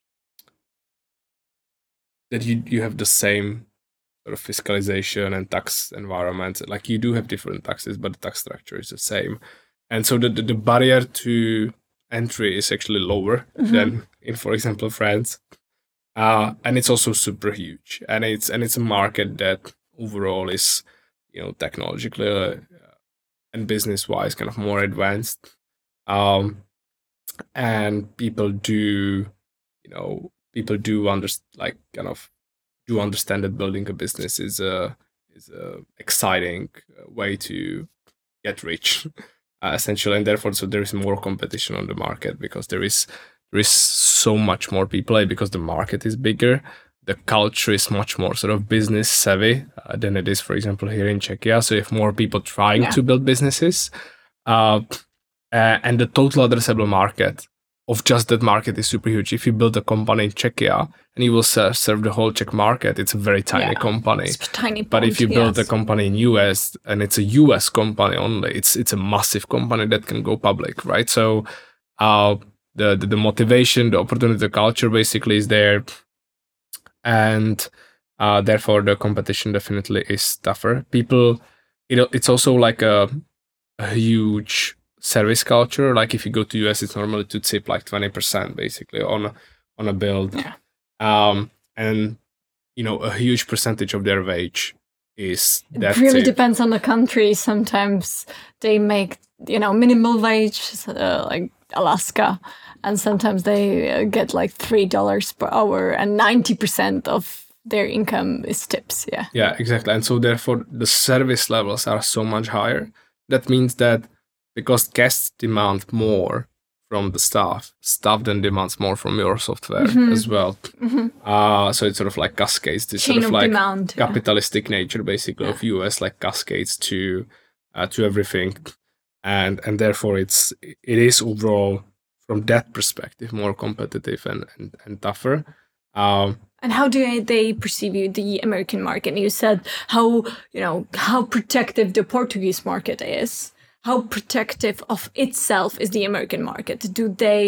that you you have the same sort of fiscalization and tax environment. Like you do have different taxes, but the tax structure is the same. And so the the, the barrier to entry is actually lower Mhm. than in, for example, France. Uh, and it's also super huge, and it's and it's a market that overall is, you know, technologically uh, and business wise kind of more advanced. Um, and people do, you know, people do understand, like kind of do understand that building a business is a is a exciting way to get rich, uh, essentially, and therefore, so there is more competition on the market because there is there is so much more people, because the market is bigger. The culture is much more sort of business savvy uh, than it is, for example, here in Czechia. So you have more people trying Yeah. to build businesses, uh, uh, and the total addressable market of just that market is super huge. If you build a company in Czechia and you will serve, serve the whole Czech market, it's a very tiny Yeah. company. It's a tiny But if you point, build yes. a company in U S and it's a U S company only, it's it's a massive company that can go public, right? So uh, the, the the motivation, the opportunity, the culture basically is there, and uh, therefore the competition definitely is tougher. People, you know, it's also like a, a huge service culture. Like if you go to U S, it's normally to tip like twenty percent basically on a, on a build, Yeah. um, and you know a huge percentage of their wage is that It really tip. depends on the country. Sometimes they make, you know, minimal wage, uh, like Alaska, and sometimes they uh, get like three dollars per hour, and ninety percent of their income is tips. Yeah. Yeah, exactly. And so therefore the service levels are so much higher. That means that because guests demand more from the staff, staff then demands more from your software Mhm. as well. Mhm. Uh, so it sort of like cascades this Chain sort of of like demand. yeah. capitalistic nature basically of U S, like cascades to uh, to everything, and and therefore it's it is overall from that perspective more competitive and and, and tougher. Um, And how do they perceive you, the American market? You said how, you know, how protective the Portuguese market is. How protective of itself is the American market? Do they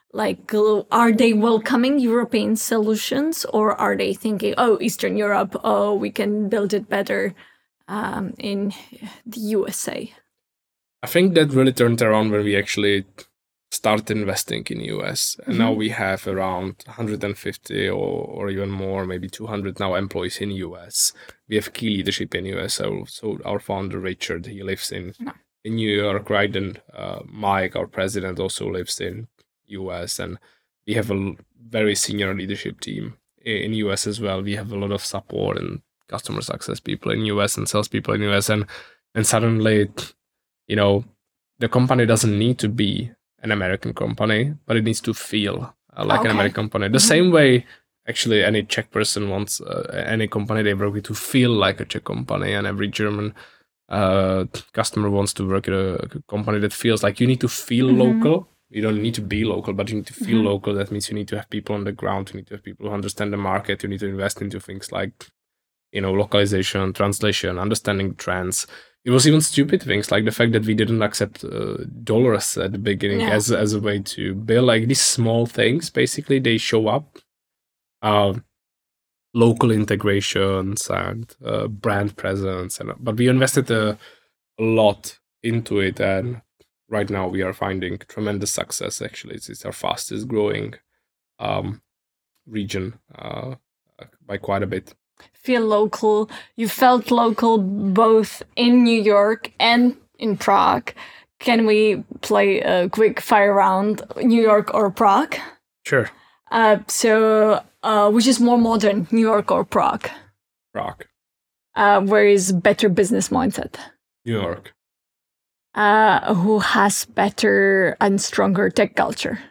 Like, uh, are they welcoming European solutions, or are they thinking, oh, Eastern Europe, oh, we can build it better um, in the U S A? I think that really turned around when we actually started investing in U S. And Mhm. now we have around one hundred fifty or, or even more, maybe two hundred now employees in U S. We have key leadership in U S. So, so our founder, Richard, he lives in, No. in New York, right? And uh, Mike, our president, also lives in U S. And we have a l- very senior leadership team i- in U S as well. We have a lot of support and customer success people in U S and salespeople in U S. And, and suddenly, you know, the company doesn't need to be an American company, but it needs to feel uh, like Okay. an American company. The Mhm. same way, actually, any Czech person wants uh, any company they work with to feel like a Czech company, and every German uh, customer wants to work at a, a company that feels like you need to feel Mhm. local. You don't need to be local, but you need to feel Mhm. local. That means you need to have people on the ground. You need to have people who understand the market. You need to invest into things like, you know, localization, translation, understanding trends. It was even stupid things like the fact that we didn't accept uh, dollars at the beginning Yeah. as as a way to build like these small things. Basically, they show up. Uh, local integrations and uh, brand presence, and but we invested a, a lot into it, and right now we are finding tremendous success. Actually, it's, it's our fastest growing um, region uh, by quite a bit. Feel local. You felt local both in New York and in Prague. Can we play a quick fire round, New York or Prague? Sure. Uh, so, uh, which is more modern, New York or Prague? Prague. Uh, where is better business mindset? New York. Uh, who has better and stronger tech culture?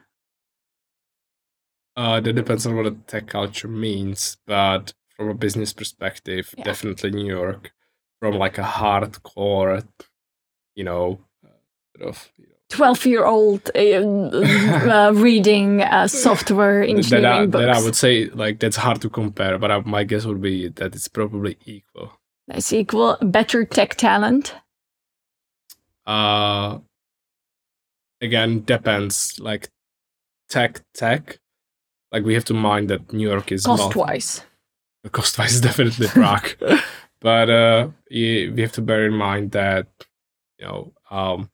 Uh, that depends on what a tech culture means, but from a business perspective, Yeah. definitely New York. From like a hardcore, you know, sort of, you know, twelve-year-old uh, uh, reading uh, software engineering that I, books. that I would say like that's hard to compare, but I, my guess would be that it's probably equal. That's equal. Better tech talent. Uh, again, depends. Like tech, tech. Like we have to mind that New York is Cost-wise. Multi- cost-wise is definitely Prague, but uh, you, we have to bear in mind that you know, um,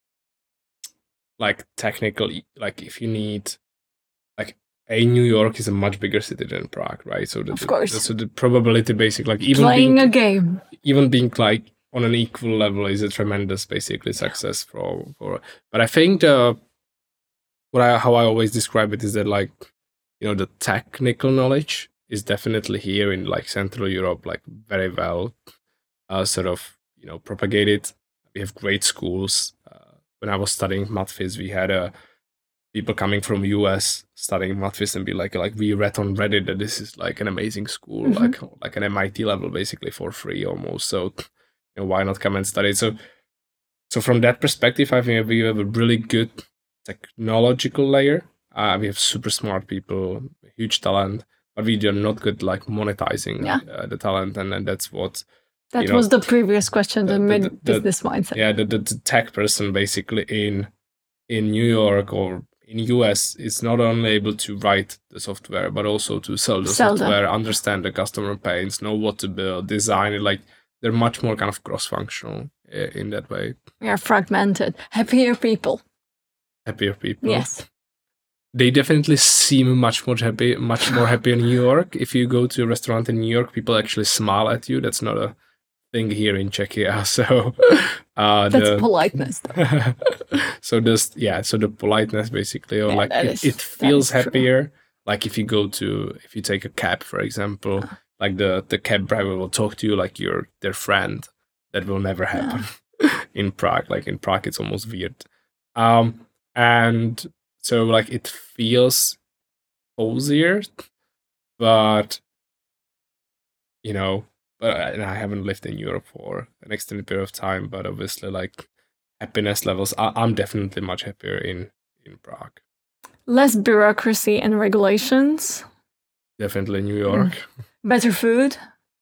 like technical, like if you need like. A New York is a much bigger city than Prague, right? So the, Of course. the, so the probability, basically, like even Playing being, a game. even being like on an equal level is a tremendous, basically, success for for. But I think the what I how I always describe it is that like you know the technical knowledge is definitely here in like Central Europe, like very well, uh, sort of you know propagated. We have great schools. Uh, when I was studying Matfis, we had a people coming from U S studying Matfis and be like, like we read on Reddit that this is like an amazing school, Mhm. like like an M I T level, basically for free almost. So, you know, why not come and study? So, so from that perspective, I think we have a really good technological layer. Uh, we have super smart people, huge talent, but we are not good like monetizing Yeah. uh, the talent, and, and that's what. That you know, was the previous question, the, the- the- mid the- the- business mindset. Yeah, the, the, the tech person basically in in New York or in U S is not only able to write the software, but also to sell the Sell them. software, understand the customer pains, know what to build, design it. Like they're much more kind of cross-functional uh, in that way. We are fragmented. Happier people. Happier people. Yes. They definitely seem much more happy, much more happy in New York. If you go to a restaurant in New York, people actually smile at you. That's not a thing here in Czechia. So uh, That's the, politeness. so just yeah, so the politeness basically, or Yeah, like that it, is- it that feels is true. happier. Like if you go to if you take a cab, for example, like the the cab driver will talk to you like you're their friend. That will never happen in Prague. Like in Prague, it's almost weird. Um, and so like it feels cozier, but you know, but I, and I haven't lived in Europe for an extended period of time. But obviously, like happiness levels, I, I'm definitely much happier in in Prague. Less bureaucracy and regulations. Definitely New York. Better food.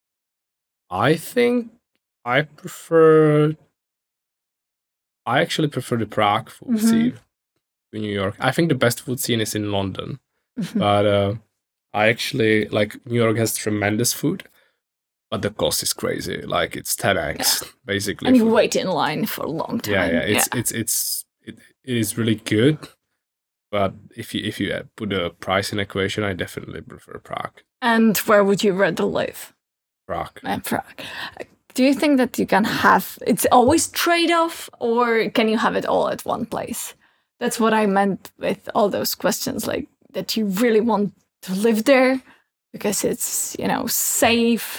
I think I prefer. I actually prefer the Prague food Mhm. scene to New York. I think the best food scene is in London, but uh, I actually like New York has tremendous food, but the cost is crazy. Like it's ten x yeah. basically. And you wait in line for a long time. Yeah, yeah. It's yeah. it's it's it, it is really good, but if you if you put a price in equation, I definitely prefer Prague. And where would you rather live? Prague. Uh, Prague. Do you think that you can have it's always trade-off, or can you have it all at one place? That's what I meant with all those questions, like that you really want to live there because it's, you know, safe,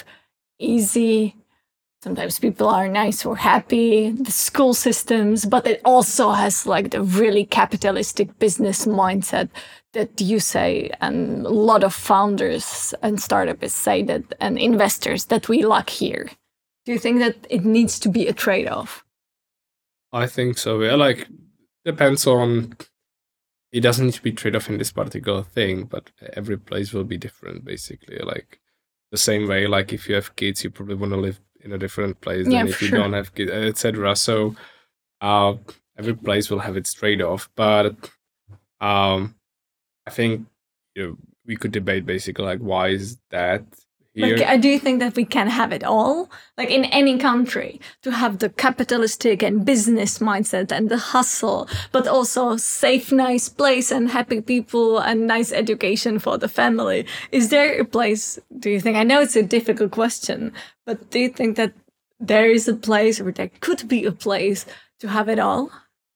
easy. Sometimes people are nice or happy, the school systems, but it also has like the really capitalistic business mindset that you say, and a lot of founders and startups say that, and investors, that we lack here. Do you think that it needs to be a trade-off? I think so. Yeah, like depends on. It doesn't need to be trade-off in this particular thing, but every place will be different. Basically, like the same way. Like if you have kids, you probably want to live in a different place yeah, than if you sure. don't have kids, et cetera. So uh, every place will have its trade-off. But um, I think you know, we could debate basically like why is that. Here. Like, do you think that we can have it all? Like in any country, to have the capitalistic and business mindset and the hustle, but also safe, nice place and happy people and nice education for the family. Is there a place, do you think? I know it's a difficult question, but do you think that there is a place, or there could be a place to have it all?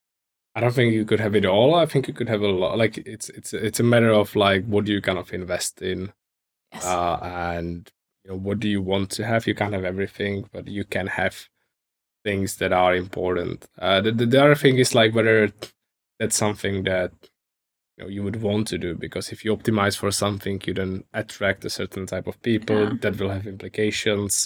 I don't think you could have it all. I think you could have a lot. Like it's it's it's a matter of like what do you kind of invest in. Yes. Uh, and you know, what do you want to have? You can't have everything, but you can have things that are important. Uh, the, the, the other thing is like whether that's something that you know you would want to do, because if you optimize for something, you then attract a certain type of people yeah. that will have implications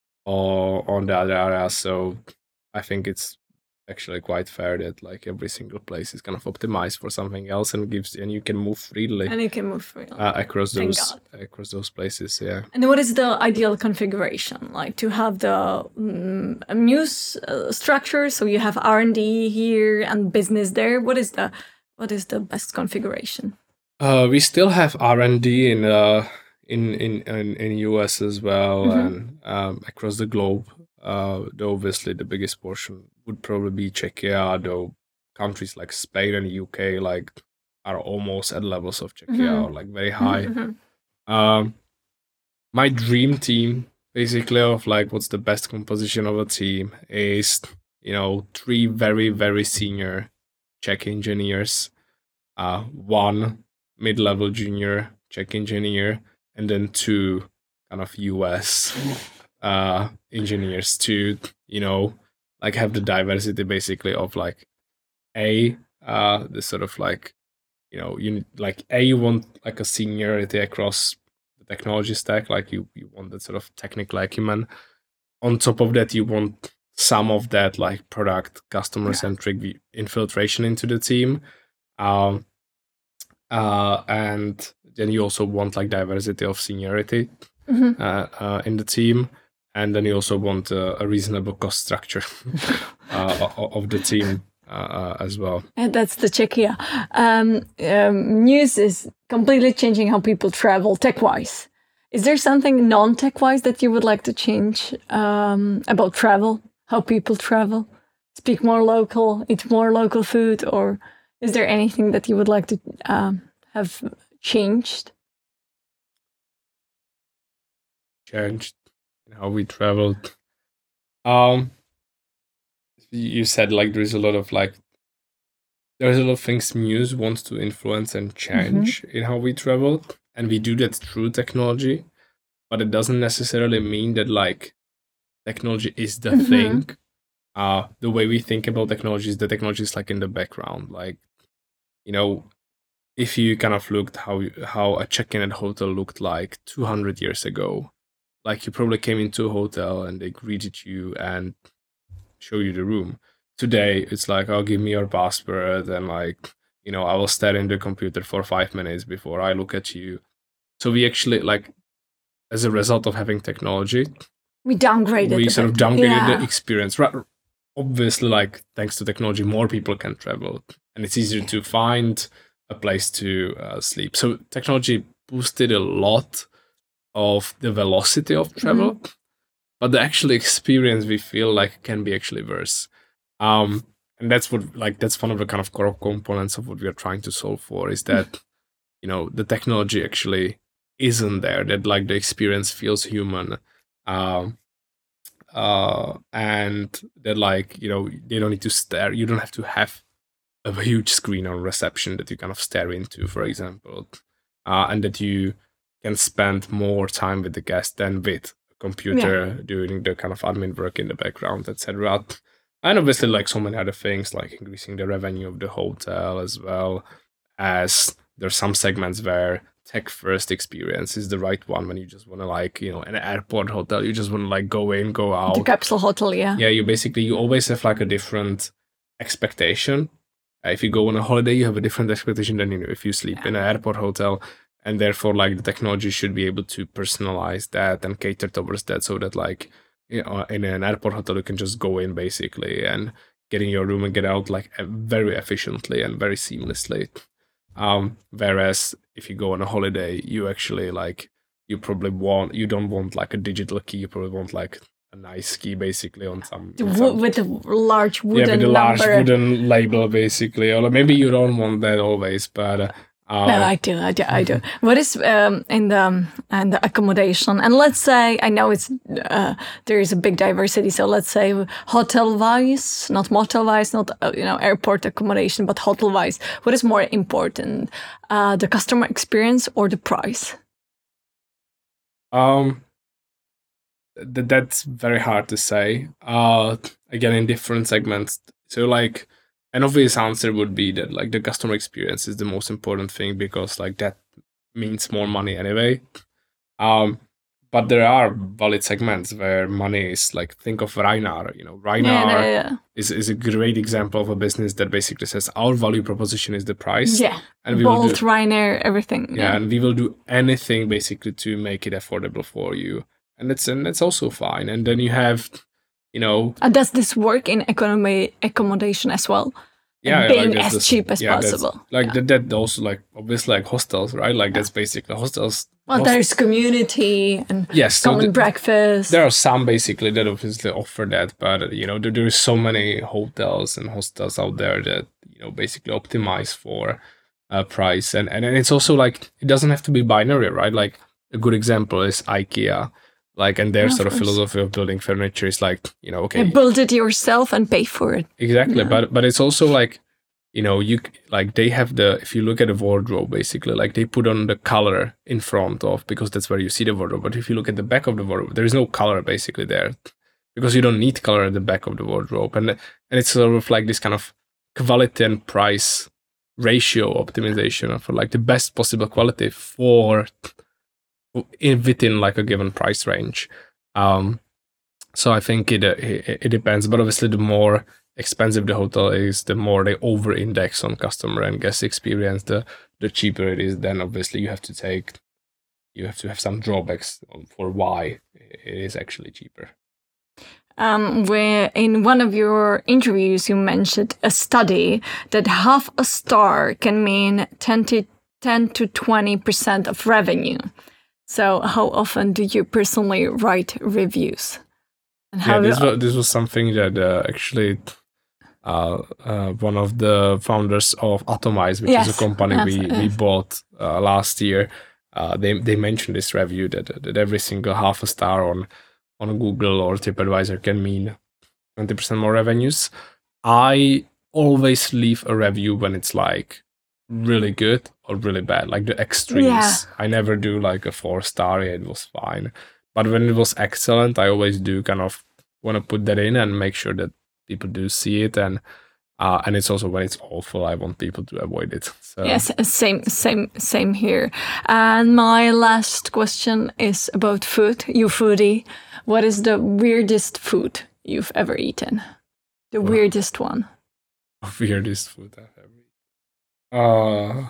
or on the other areas. So I think it's actually quite fair that like every single place is kind of optimized for something else and gives and you can move freely and you can move freely uh, across Thank those God. across those places. Yeah. And what is the ideal configuration? Like to have the um, news uh, structure, so you have R and D here and business there. What is the what is the best configuration? Uh, we still have R and D in uh in in in, in U S as well mm-hmm. and um, across the globe. Uh, though obviously the biggest portion would probably be Czechia, though countries like Spain and U K like are almost at levels of Czechia mm-hmm. or like very high. Mm-hmm. Um, my dream team, basically, of like what's the best composition of a team is, you know, three very very senior Czech engineers, uh, one mid-level junior Czech engineer, and then two kind of U S uh engineers to, you know, like have the diversity basically of like a uh the sort of like, you know, you like a you want like a seniority across the technology stack, like you you want that sort of technical acumen. On top of that, you want some of that like product customer centric yeah. infiltration into the team, um uh and then you also want like diversity of seniority mm-hmm. uh, uh in the team. And then you also want a, a reasonable cost structure uh, of the team uh, uh, as well. And that's the Czechia. Um, um, news is completely changing how people travel tech-wise. Is there something non-tech-wise that you would like to change um, about travel, how people travel? Speak more local, eat more local food, or is there anything that you would like to um, have changed? Changed. How we traveled. Um, you said like there is a lot of like there's a lot of things Muse wants to influence and change mm-hmm. in how we travel, and we do that through technology. But it doesn't necessarily mean that like technology is the mm-hmm. thing. Uh, the way we think about technology is the technology is like in the background. Like, you know, if you kind of looked how how a check-in at a hotel looked like two hundred years ago. Like you probably came into a hotel and they greeted you and show you the room. Today, it's like, oh, give me your password. And like, you know, I will stare in the computer for five minutes before I look at you. So we actually like, as a result of having technology, we downgraded. We sort bit. of downgraded yeah. the experience. Obviously, like thanks to technology, more people can travel. and it's easier to find a place to uh, sleep. So technology boosted a lot of the velocity of travel, mm-hmm. but the actual experience we feel like can be actually worse. Um, and that's what like that's one of the kind of core components of what we are trying to solve for, is that you know the technology actually isn't there, that like the experience feels human, um, uh, and that like you know they don't need to stare. You don't have to have a huge screen on reception that you kind of stare into, for example, uh, and that you can spend more time with the guest than with a computer yeah. doing the kind of admin work in the background, et cetera. And obviously, like so many other things, like increasing the revenue of the hotel, as well as there's some segments where tech first experience is the right one, when you just want to like, you know, an airport hotel, you just want to like go in, go out. The capsule hotel, yeah. Yeah, you basically, you always have like a different expectation. Uh, if you go on a holiday, you have a different expectation than you know, if you sleep yeah. in an airport hotel. And therefore, like the technology should be able to personalize that and cater towards that, so that like, you know, in an airport hotel, you can just go in basically and get in your room and get out like very efficiently and very seamlessly. Um, whereas if you go on a holiday, you actually like, you probably want, you don't want like a digital key, you probably want like a nice key basically on some, on some with a large wooden yeah, with a large number. wooden label basically, or maybe you don't want that always, but. Uh, Uh, no, I do, I do, I do. What is um, in the um, in the accommodation? And let's say, I know it's uh, there is a big diversity. So let's say hotel wise, not motel wise, not uh, you know airport accommodation, but hotel wise. What is more important, uh, the customer experience or the price? Um, th- that's very hard to say. Uh, again, in different segments. So like. An obvious answer would be that like the customer experience is the most important thing, because like that means more money anyway. Um, but there are valid segments where money is like, think of Ryanair. You know, Ryanair yeah, no, yeah. is is a great example of a business that basically says our value proposition is the price. Yeah, and we Bolt, will do, Ryanair, everything. Yeah, yeah, and we will do anything basically to make it affordable for you, and it's and that's also fine. And then you have. You know, and does this work in economy accommodation as well? Yeah, being like as this, cheap as yeah, possible. Like yeah. that, that also like obviously like hostels, right? Like yeah. that's basically hostels. Well, host- there's community and yes, common so th- breakfast. There are some basically that obviously offer that, but you know there, there is so many hotels and hostels out there that you know basically optimize for uh, price, and, and and it's also like it doesn't have to be binary, right? Like a good example is IKEA. Like, and their yeah, sort of of philosophy of building furniture is like, you know, okay. You build it yourself and pay for it. Exactly. Yeah. But, but it's also like, you know, you like they have the, if you look at the wardrobe, basically, like they put on the color in front of, because that's where you see the wardrobe. But if you look at the back of the wardrobe, there is no color basically there, because you don't need color at the back of the wardrobe. And, and it's sort of like this kind of quality and price ratio optimization for like the best possible quality for in within like a given price range. Um, so I think it, it it depends, but obviously the more expensive the hotel is, the more they over index on customer and guest experience, the the cheaper it is. Then obviously you have to take you have to have some drawbacks for why it is actually cheaper. Um, where in one of your interviews you mentioned a study that half a star can mean ten to twenty percent of revenue. So how often do you personally write reviews? And how yeah, this was, this was something that uh, actually uh, uh, one of the founders of Atomize, which yes, is a company we, yes. we bought uh, last year, uh, they they mentioned this review that that every single half a star on on Google or TripAdvisor can mean twenty percent more revenues. I always leave a review when it's like really good or really bad, like the extremes. Yeah. I never do like a four star, yeah, it was fine. But when it was excellent, I always do kind of want to put that in and make sure that people do see it. And uh, and it's also when it's awful, I want people to avoid it. So. Yes, same, same, same here. And my last question is about food. You foodie. What is the weirdest food you've ever eaten? The well, weirdest one. Weirdest food I've ever eaten. Uh,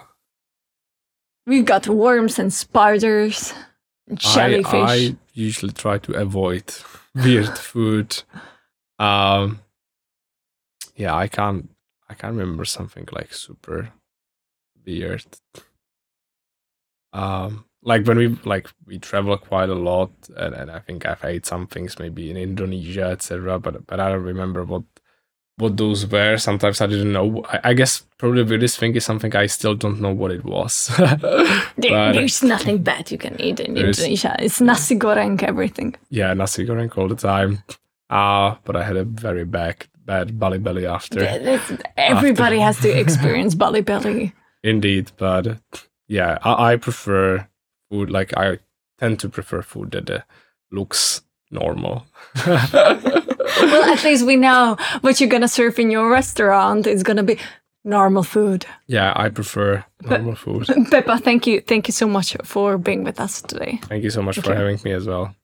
We've got worms and spiders, jellyfish. I, I usually try to avoid weird food. Um, yeah, I can't. I can't remember something like super weird. Um, like when we like we travel quite a lot, and, and I think I've ate some things maybe in Indonesia, et cetera. But but I don't remember what what those were. Sometimes I didn't know. I, I guess probably the weirdest thing is something I still don't know what it was. There, there's nothing bad you can eat in Indonesia. It's nasi goreng, everything. Yeah, nasi goreng all the time. Ah, uh, but I had a very bad bad Bali belly after. Yeah, everybody after. has to experience Bali belly. Indeed, but yeah, I, I prefer food. Like I tend to prefer food that uh, looks normal. Well, at least we know what you're gonna serve in your restaurant is gonna be normal food. Yeah, I prefer normal Pe- food. Peppa, thank you, thank you so much for being with us today. Thank you so much thank for you. having me as well.